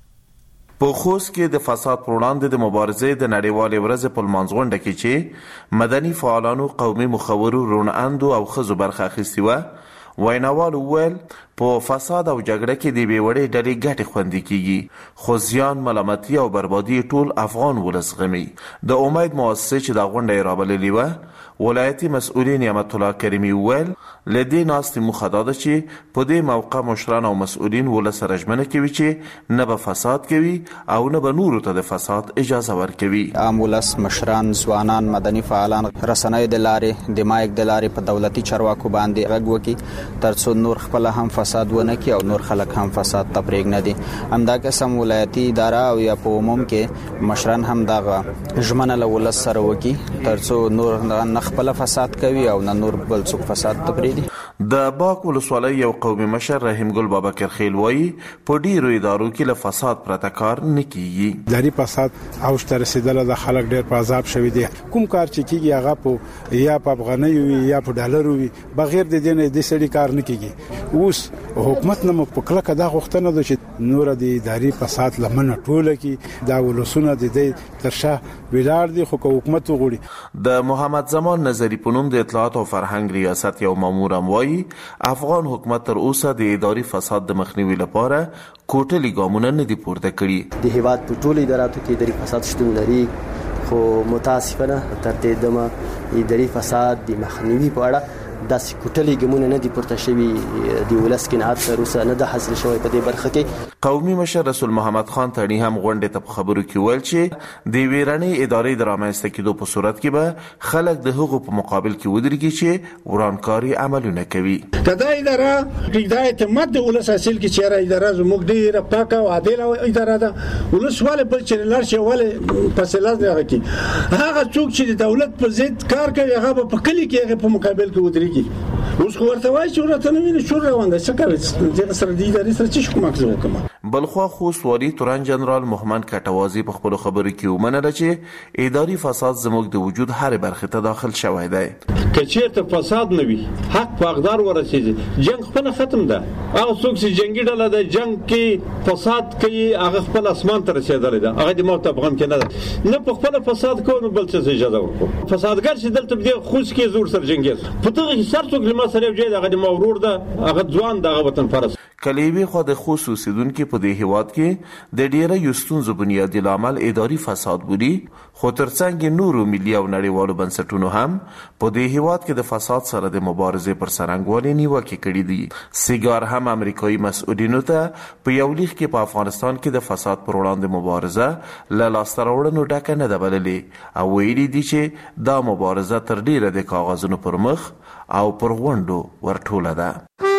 په خوست کې د فساد پر وړاندې د مبارزې د نړیوالې ورځې په لمانځغونډه کې چې مدني فعالانو قومي مخورو روناندو او خزو برخه اخیستې وه ویناوال وویل په فساد او جګړه کې د بیوړې ډلې ګټې خوندي کیږي خو زیان ملامتي او بربادي ټول افغان ولس غمي. د امید مؤسسه چې دا غونډه رابللې وه ولایتي مسؤلین نعمت الله کریمی ویل لدی ناست مخداده چې په دې موقع مشران او مسؤلین ولس رجمنه کوي چې نه به فساد کوي او نه به نورو ته د فساد اجازه ورکوي. عام ولس مشران ځوانان مدني فعالان رسنۍ د لارې د مایک د لارې په دولتي چارواکو باندې غږ وکړي ترڅو نور خپل هم فساد ونه کړي او نور خلک هم فساد ته پرېږ نه دي. همدا قسم ولایتي اداره او یا په عموم کې مشران هم دغه ژمنه له ولس سره وکړي ترڅو نور نه خپل فساد کوي او نه نور بل څوک فساد ته پرېږدي. د باک ولسوالۍ یو قومي مشر رحیم ګل بابکر خیل وایي په ډیرو ادارو کې له فساد پرته کار نه کیږي. داري فساد اوج ته رسیدل د خلک ډیر په عذاب شوي دي. کوم کار چې کیږي هغه په یا په افغانۍ وي یا په ډالر وي بغیر د دې نه د سړي کار نه کیږي. اوس حکومت نه په کلکه دا غوښتنه ده چې نور د اداري فساد لمنه ټوله کې دا ولسونه د دې ترشا ویلار دي خو حکومت وغوړي. د محمد زمان نظری پونم د اطلاعات او فرهنګ ریاست یو مامور هم وایي افغان حکومت تر اوسه د اداري فساد د مخنیوي لپاره کوټلي ګامونه نه دي پورته کړي. د هیواد په ټولو اداراتو کې اداري فساد شتون لري خو متاسفانه تر دې دمه اداري فساد د مخنیوي په اړه داسې کوټلي ګامونه نه دي پورته شوي د ولس قناعت تر اوسه نه ده حاصل شوی په دې برخه کې. قومي مشر رسول محمد خان تړي هم غونډې ته په خبرو کې ویل چې د ویرانې ادارې د رامنځته کېدو په صورت کې به خلک د هغو په مقابل کې ودرېږي چې ورانکاري عملونه کوي. کدا اداره د اعتماد د ولس حاصل کې چیرې اداره زموږ ډیره پاکه او عادله اداره ده ولس والے بل چیرلار شي والے فیصله نه کوي. هغه څوک چې د دولت په ضد کار کوي هغه په کلی کې هغه په مقابل کې ودرېږي. اوس خو ورته وایي چې ورته نه ویني شور روان ده څه کوي دغه سره د ادارې سره چې کوم مخزه وکړه. بلخوا خوست والی تورن جنرال محمد کټوازی په خپل خبرو کې ومنله چې اداري فساد زموږ د وجود هر برخه ته داخل شوی دی. کچېرته فساد نه وي حق په اقدار ورسېږي جنگ خپل ختم ده. هغه څوک چې جنگي ډله د جنگ کې فساد کوي هغه خپل اسمان ته رسېدلی ده هغه د موت افغان کې نه ده نه په خپل فساد کوي بل څه اجازه ورکړو. فسادګر چې دلته د خوست کې زور سره جنگي په دغه سر څوک لمه سره یو ځای دغه مورور ده هغه ځوان دغه وطن پرست کلیوي خو د خوست اوسیدونکو په دې هیواد کې د ډیره یستونزو بنیادی لامل اداري فساد بودی خو ترڅنګ نورو ملي او نړیوالو بنسټونو هم په دې هیواد کې د فساد سره د مبارزې پر سرنګوالي نیوکه کړې دي. سیګار هم امریکایي مسؤلینو ته په یو لیک کې په افغانستان کې د فساد پر وړاندې مبارزه له لاسته راوړنو ډکه نه ده بللې او ویلي دي چې دا مبارزه تر ډیره د کاغذونو پر مخ او پر غونډو ورټوله ده.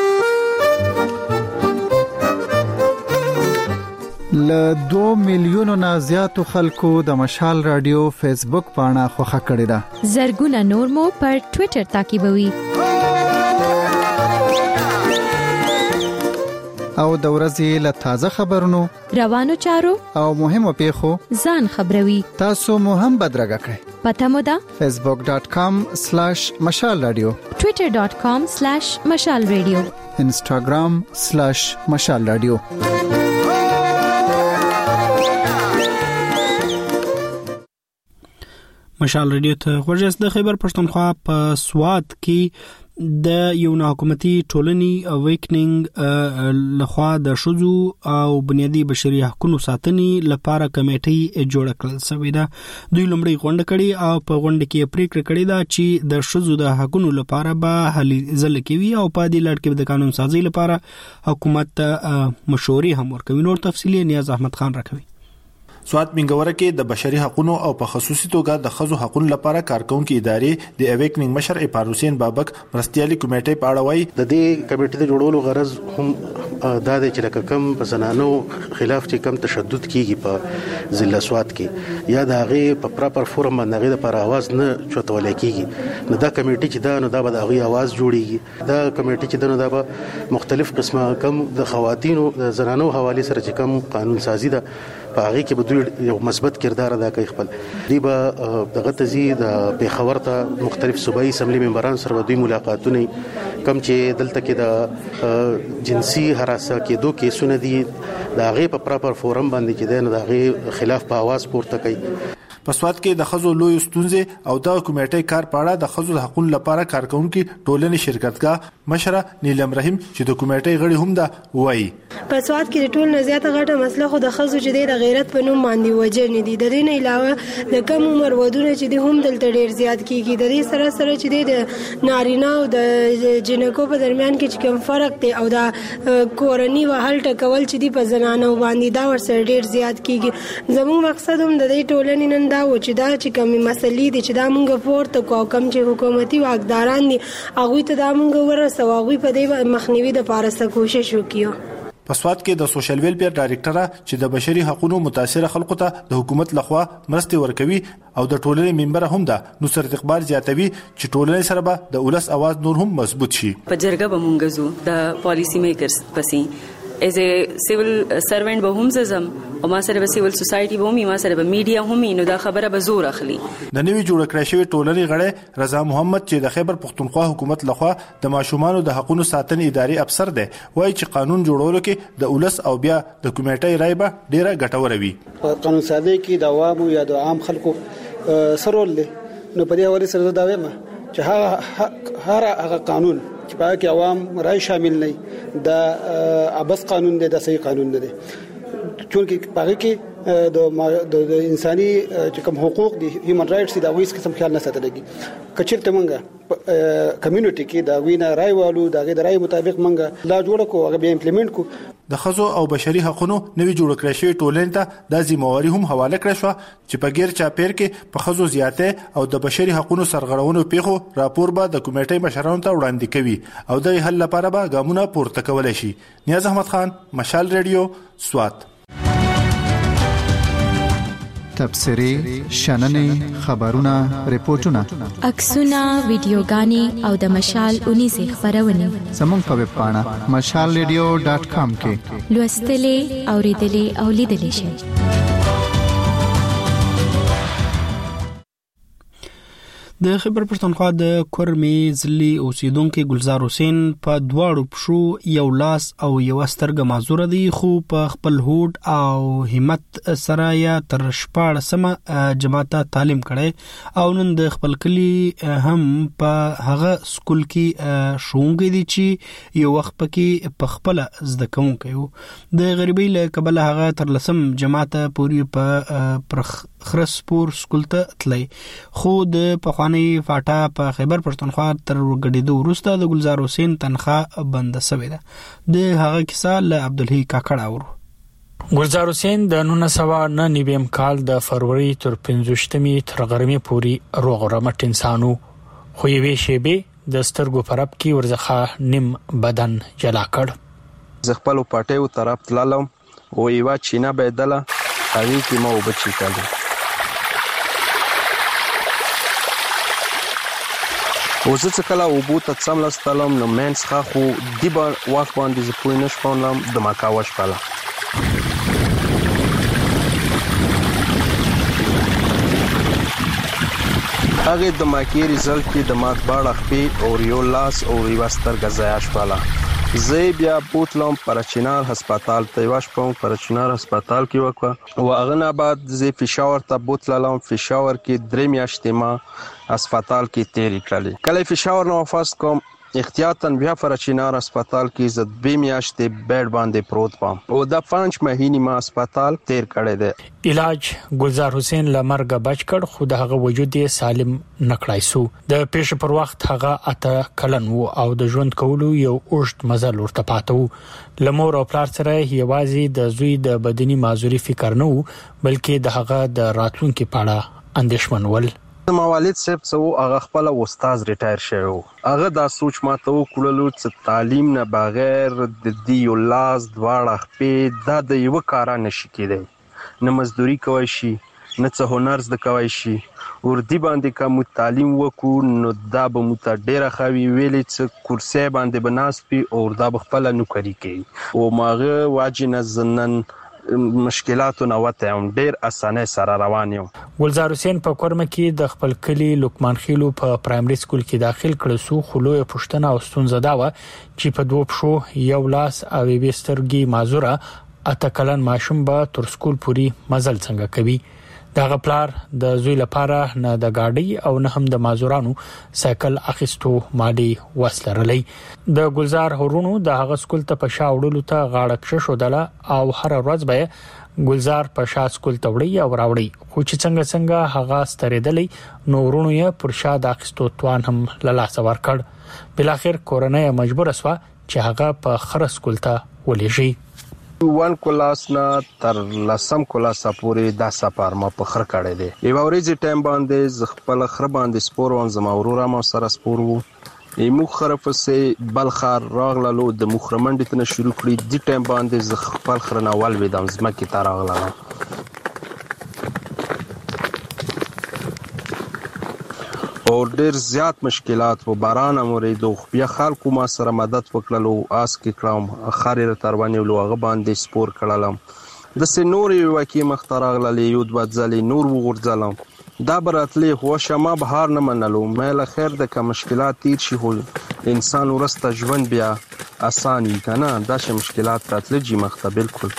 ل 2 میلیونو نه زیاتو خلکو د مشال رادیو فیسبوک پاڼه خوښه کړې ده. زرګونه نور مو پر ټوئیټر تعقیبوي. او د ورځې له تازه خبرونو روانو چارو او مهمو پیښو ځان خبروي. تاسو مو هم بدرګه کړئ. پته مو ده facebook.com/mashalradio twitter.com/mashalradio instagram/mashalradio. مشال رادیو ته ورجس د خیبر پښتونخوا په سواد کې د یو حکومتي ټولنې اویکنینګ لخوا د شذو او بنیادی بشري حقوقو ساتنې لپاره کمیټې جوړ کړل شوې ده. دوی لومړی غونډه کړې او په غونډه کې پریکړه کړې ده چې د شذو د حقوقو لپاره به هلي ځل کوي او په دې لړ کې د قانون سازي لپاره حکومت مشورې هم ورکوي. نور تفصیلی نیاز احمد خان راکوي. سوات منګوره کې د بشري حقوقو او په خصوصي توګه د ښځو حقوقو لپاره کارکونکو ادارې د اویکنینګ مشر اپار حسین بابک مرستيالي کمیټې په اړه وایي د دې کمیټې د جوړولو غرض هم دا دی چې لکه کم په زنانو خلاف چې کم تشدد کیږي په ضلع سوات کې یا د هغه په پراپر فورم باندې هغه لپاره आवाज نه چوتول کیږي نو دا کمیټې چې دا نو دا به هغه आवाज جوړیږي دا کمیټې چې دا نو دا به مختلف قسمه کم د خواتینو د زنانو حواله سره چې کم قانون سازي ده په هغه کې به دوی یو مثبت کردار ادا کوي خپل دی به دغه تزي د پیښور ته مختلف صوبایي اسمبلی ممبران سره دوی ملاقاتونه کم چې دلته کې د جنسي هراسه کېدو کیسونه دي د هغه په پراپر فورم باندې چې د هغه خلاف په आवाज پورته کوي په سوات کې د خزو لوی ستونزې او د کمیټې کار پاړه د خزو حقوقو لپاره کارکونکو ټولنې شرکتګاه مشره نیلم رحیم چې د کمیټې غړي هم ده وایي په سوات کې د ټول نه زیاته غټه مسله خو د خزو چې د غیرت په نوم باندې وجه نه دي د دې نه علاوه د کم عمر ودونه چې د هم دلته ډیر زیات کیږي د دې سره سره چې د نارینه او د جنکو په درمیان کې چې کوم فرق دی او د کورنۍ وهل ټکول چې دی په زنانو باندې دا ورسره ډیر زیات کیږي زموږ مقصد هم د دې ټولنې نن دا و چې دا چې کومې مسلې دي چې دا مونږ پورته کوو کوم چې حکومتي واکداران دي هغوی ته دا مونږ ورسوو هغوی په دې مخنیوي دپاره څه کوشش وکړو په سوات کې د سوشل ویلفیر ډایریکټره چې د بشري حقوقو متاثره خلکو ته د حکومت لخوا مرستې ورکوي او د ټولنې ممبر هم ده نصرت اقبال زیاتوي چې ټولنې سره به د ولس आवाज نور هم مضبوط شي په جرګه به مونږ زو د پالیسی میکرز پسې as a civil servant به هم زم او ما سره به سیویل سوسایټي به هم ما سره به میډیا هم نو دا خبره به زور اخلي د نوې جوړ کړې شوی ټولنې غړی رضا محمد چې د خیبر پختونخوا حکومت لخوا د ماشومانو د حقوقو ساتنې ادارې افسر دی وایي چې قانون جوړولو کې د ولس او بیا د کمیټې رای به ډیره ګټوره وي په قانون سازي کې د عوامو یا د عام خلکو سرول له نو په دې حواله سره دا وایم چې هغه قانون چې په کې عوام رائے شامل نه د ابس قانون دی د صحیح قانون نه دی چونکه په کې د انساني چې کوم حقوق دي هیومن رائټس دا وایي قسم خیال نه ساتلږي کچېرته مونږه کمیونټي کې دا وینا رائے والو دا غي د رائے مطابق مونږه لا جوړ کو هغه به امپلیمنٹ کو د خزو او بشري حقوقو نوې جوړ کړې شوی ټولنې ته د ذمہواری هم حواله کړې شو چې په غیر چاپیر کې په خزو زیاته او د بشري حقوقو سرغړونو پیښو راپور به د کمیټې مشرانو ته وړاندې کوي او د حل لپاره به ګامونه پورته کولای شي نیاز احمد خان مشال ریډیو سوات تبصری شننې خبرونه ریپورتونه عکسونه ویډیوګانې او د مشال 19 خبرونه زموږ په ویب پاڼه mashalradio.com کې لوستلې اوریدلې او لیدلې شئ د خیبر پښتونخوا د کورمې ځلي اوسیدونکو ګلزار حسین په دواړو پښو یو لاس او یو سترګه معذور دي خو په خپل هوډ او همت سره یا تر 14 جماعت تعلیم کړي او نن د خپل کلی هم په هغه سکول کې شونګي دي چې یو وخت پکې په خپل زده کوونکو د غریبۍ له کبله هغه تر لسم جماعت پوری په خرسپور سکول ته تللی خو د پخوانی فاټا په خیبر پښتونخوا تر وګړېدو وروسته د ګلزار حسین تنخواه بند شوې ده د هغه کیسه له عبدالحی کاکړ اورو ګلزار حسین د 1999 کال د فروری تر 15 تر غرمې پوري روغ رمټ انسانو خو یې شیبه د سترګو پرب کې ورزخه نیم بدن جلا کړ ز خپل پټیو طرف تللم او یو چینه بدله هغه کې ما وبچی کړل وزه څه کله وبو ته څم لاستلم نو مینس خو دی با واخ باندې ز پوینه شپونم د ماکاوش پاله هغه د ماکی ریزلټ کې د مات باړه خپې او یو لاس او یو سترګه ځایاش پاله زه بیا بوتلم پرچینار هسپتال ته واش پم پرچینار هسپتال کې وکړه او هغه نه بعد زه فشاور ته بوتلم فشاور کې 3 میاشتې ما هسپتال کې تیری کړلې کله فشاور نو واپس کوم احتیاطاً بیا پر چنار هسپتال کې زه 2 میاشتې بیډ باندې پروت پام او د 5 مهینې ما هسپتال تیر کړی دی. علاج ګلزار حسین لمرګه بچ کړ خو دغه وجود یې سالم نکړای سو. د پیښې پر وخت هغه اته کلن وو او د ژوند کولو یو اوږد مزل ورته پاتو. لمور او پلار سره یوازې د زوی د بدني معذوري فکر نه وو بلکې د هغه د راتلونکو پاړه اندېښمن ول. ما والد صاحب څو هغه خپل استاد ریټایر شوی. هغه دا سوچ ماته وکړلو چې تعلیم نه بغیر د دې یو لاس دواړه خپې دا د یو کار نشي کېدی. نه مزدوري کوي شي نه څه هنر زده کوي شي. وردی باندې کوم تعلیم وکړو نو دا به مو ته ډیره خوي ویلې چې کورسي باندې بناسپي او دا خپل نوکری کوي او ماغه واجنه زنن مشکلاتو نه وته هم ډیر اسانه سره روان یم. ګلزار حسین په کورمه کې د خپل کلی لوکمان خیلو په پرایمري سکول کې داخل کړ سو خلوه پښتنه او ستونزه دا و چې په دوه پښو یو لاس او وسترګي معذوره اته کلن ماشوم به تر سکول پوری مزل څنګه کوي. دا غپلار د زوی لپاره نه د گاډي او نه هم د معذورانو سایکل اخیستو مالی وسلرلې. د ګلزار هورونو د هغه سکول ته په شاوړلو ته غاړه کښ شودله او هر ورځ به ګلزار په شا سکول ته وړي او راوړي خو چې څنګه هغه ستریدلې نو ورونو یې پر شا د اخیستو توان هم لاله سوار کړ. بل اخر کورنۍ مجبور شوه چې هغه په خر سکول ته ولېږي. 1 کلاس نه تر 10 کلاس پورې دا سفر ما په خر کړی دی. یو ورځ ټایم باندې ز خپل خر باندې سپور وان زما ورور ما سره سپور وو. ایمو خر پسې بلخار راغلو د مخرمنډ ته شروع کړی د ټایم باندې ز خپل خر نه ول وېدم زما کی تار راغله. اور ډیر زیات مشکلات و باران امورید او بیا خلکو ما سره مدد وکړلو اس کې کړم خارې تروانی ولغه باندې سپور کړلم د سنوري واکې مختارغلې یو د ځلې نور وغورځلم دا براتلې هو شمه بهار نه منلو مې له خیر د کوم مشکلات تیر شي هو انسان ورسته ژوند بیا اساني کنه دا ش مشکلات راتلې جی مخته بالکل.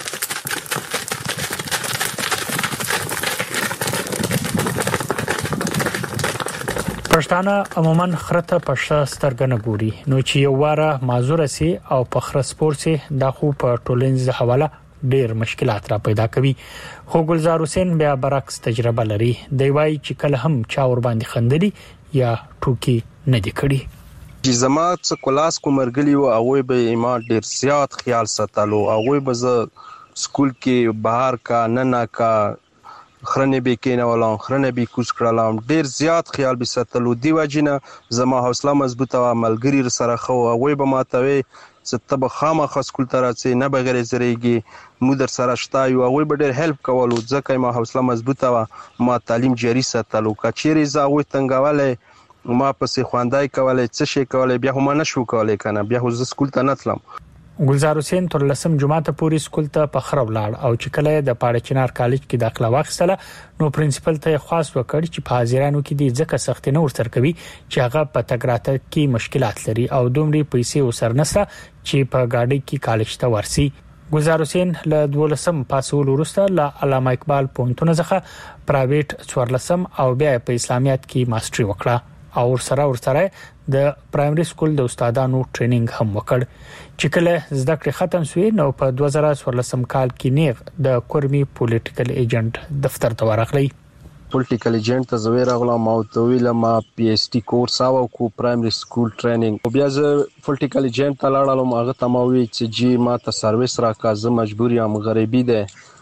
پښتانه عموما خرته پښه سترګنه ګوري نو چې یو واره معذور سي او په خر سپور سي دا خو په ټولنیز حواله ډیر مشکلات را پیدا کوي. خو ګلزار حسین بیا برعکس تجربه لري. دی وايي چې کله هم چا ور باندې خندري یا ټوکی نه دی کړی. چې زما څه کلاس کومرګلی او هغه به ما ډیر زیات خیال ساتلو هغه به ز سکول کې بهر کا نه کا خرنه به کینه ولام خرنه به کوز کړلم ډیر زیات خیال به ستلو دی وجنه زما حوصله مضبوطه او عملګری سره خو هغه به ماتوي چې تب خامخ سکول تر څخه نه بغیر زریږي مو در سره شتا یو هغه به ډیر هیلپ کولو ځکه ما حوصله مضبوطه و ما تعلیم جاری ستلو کچيري زاوي تنګواله ما پسې خواندای کولای څه شي کولای بیا هم نه شو کولای کنه بیا خو سکول ته نتلم. ګلزار حسین تر لسم جمعه ته پوری سکول ته په خراب لاړ او چې کله د پاړه چنار کالج کې داخله واخیستله نو پرنسپل ته خاص وکړ چې په حاضرانو کې د ځکه سخت نه ورسره کوي چې هغه په تګراته کې مشکلات لري او دومره پیسې وسرنسه چې په گاډي کې کالج ته ورسي. ګلزار حسین له 12 پاسول وروسته له علامه اقبال پونتونه څخه پرایویټ 14 او بیا په اسلامیات کې ماستری وکړه او سره د پرایمري سکول د استادانو ټریننګ هم وکړ. چې کله زده کړې ختم شوې نو په 2014 کال کې نیغ د کورمي پولیټیکل ایجنټ دفتر ته ورغلی. پولیټیکل ایجنټ ته زوی راغلم او ته ویل ما پی ایچ ډي کورس او کو پرایمري سکول ټریننګ او بیا زه پولیټیکل ایجنټ ته لاړم هغه ته ما وی چې جی ما ته سرویس راکا زه مجبور یم غریبي ده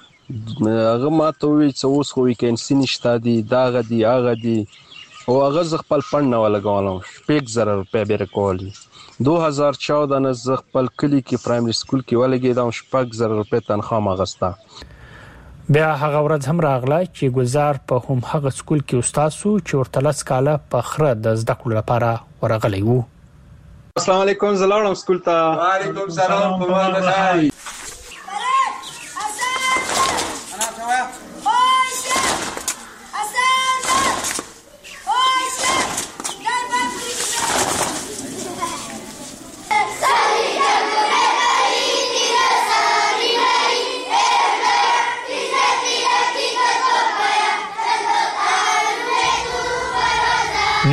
هغه ما ته وی چې اوس خو ویکینسي نشته دي دا غدي هغه دي او هغه ز خپل فند نه ولګولم 5000 روپے به کولی 2014 نه ز خپل کلی کې پرایمري سکول کې ولګیدم 5000 روپے تنخواه مغستا. بیا هغه ورځ هم راغله چې ګلزار په هم هغه سکول کې استاد سو چې ورته لس کاله په خره د زده کړو لپاره ورغلی وو. السلام علیکم زلاړم سکول ته. وعلیکم سلام په واره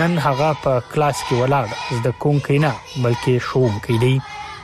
نن هغه په کلاس کې ولاړ زده کوونکی نه بلکې ښوونکی دی.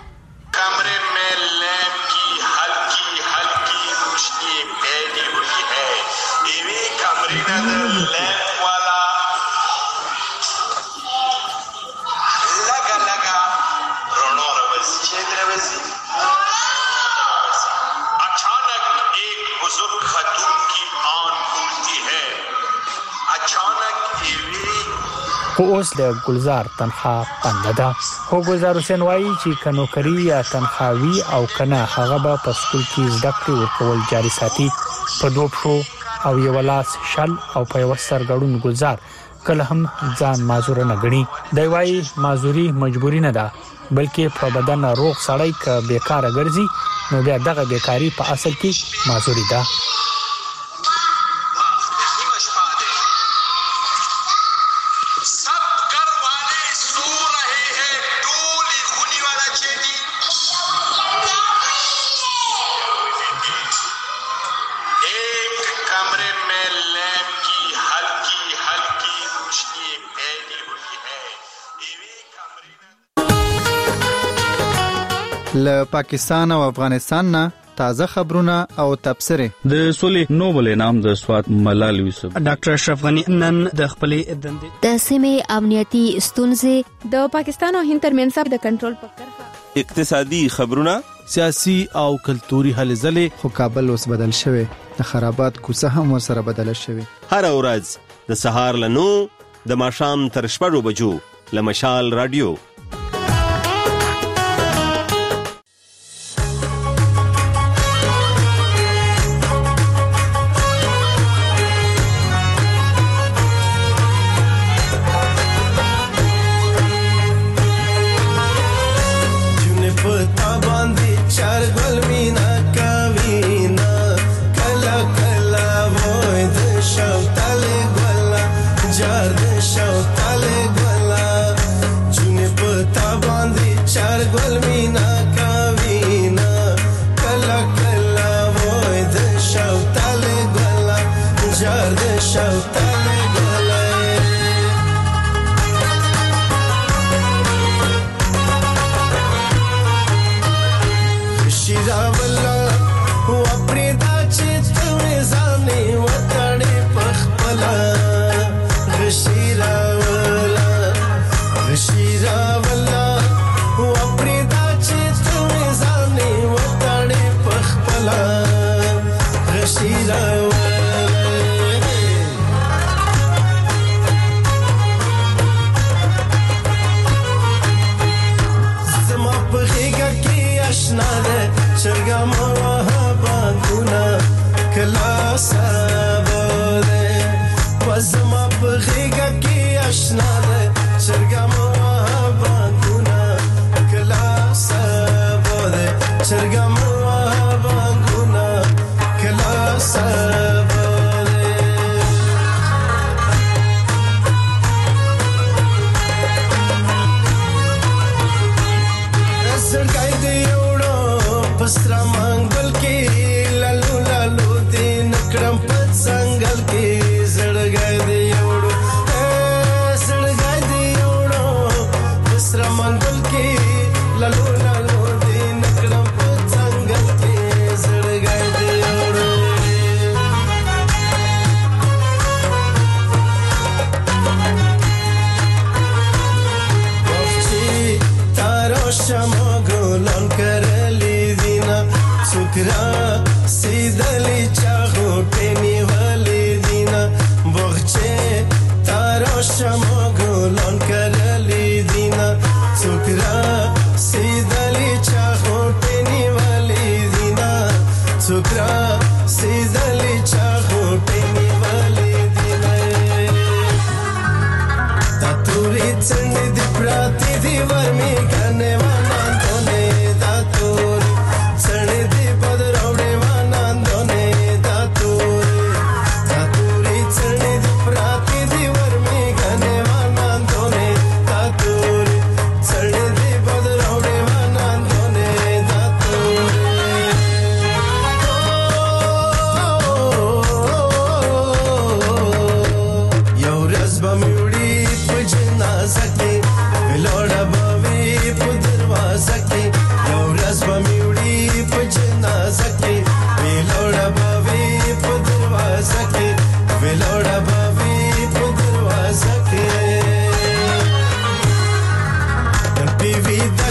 خو اوس د ګلزار تنخوا پنده ده. خو ګلزار حسین وایي چې کنوکری یا تنخواوي او کنه هغه به په سکول کې زده کړې ورکول جاري ساتي. په دوه پښو او یو لاس شل او په یو سرګړون ګلزار کله هم ځان معذور نه ګڼي. دی وایي معذوري مجبوری نه ده بلکې په بدن روغ سړی که بیکاره ګرځي نو بیا دغه بیکاری په اصل کې معذوري ده. له پاکستان او افغانستان نه تازه خبرونه او تبصره. د سولې نوبل انعام د سواد ملال یوسف. ډاکټر اشرف غنی نن د خپلې دندې د سیمې امنیتي ستونزې د پاکستان او هند ترمنځ د کنټرول په کرښه اقتصادي خبرونه سیاسي او کلتوري هلې ځلې. خو کابل اوس بدل شوی د خرابات کوڅه هم ورسره بدل شوی. هر ورځ د سهار له 9 د ماښام تر 6 بجو له مشال رادیو. Di prati di varmi kanne vanan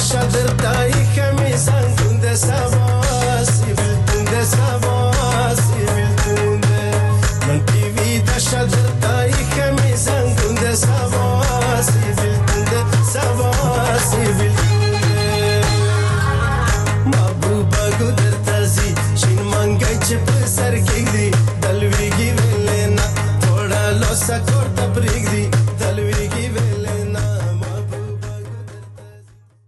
Așa dărtai că mi s-a întândă să vă, si vă întândă să vă.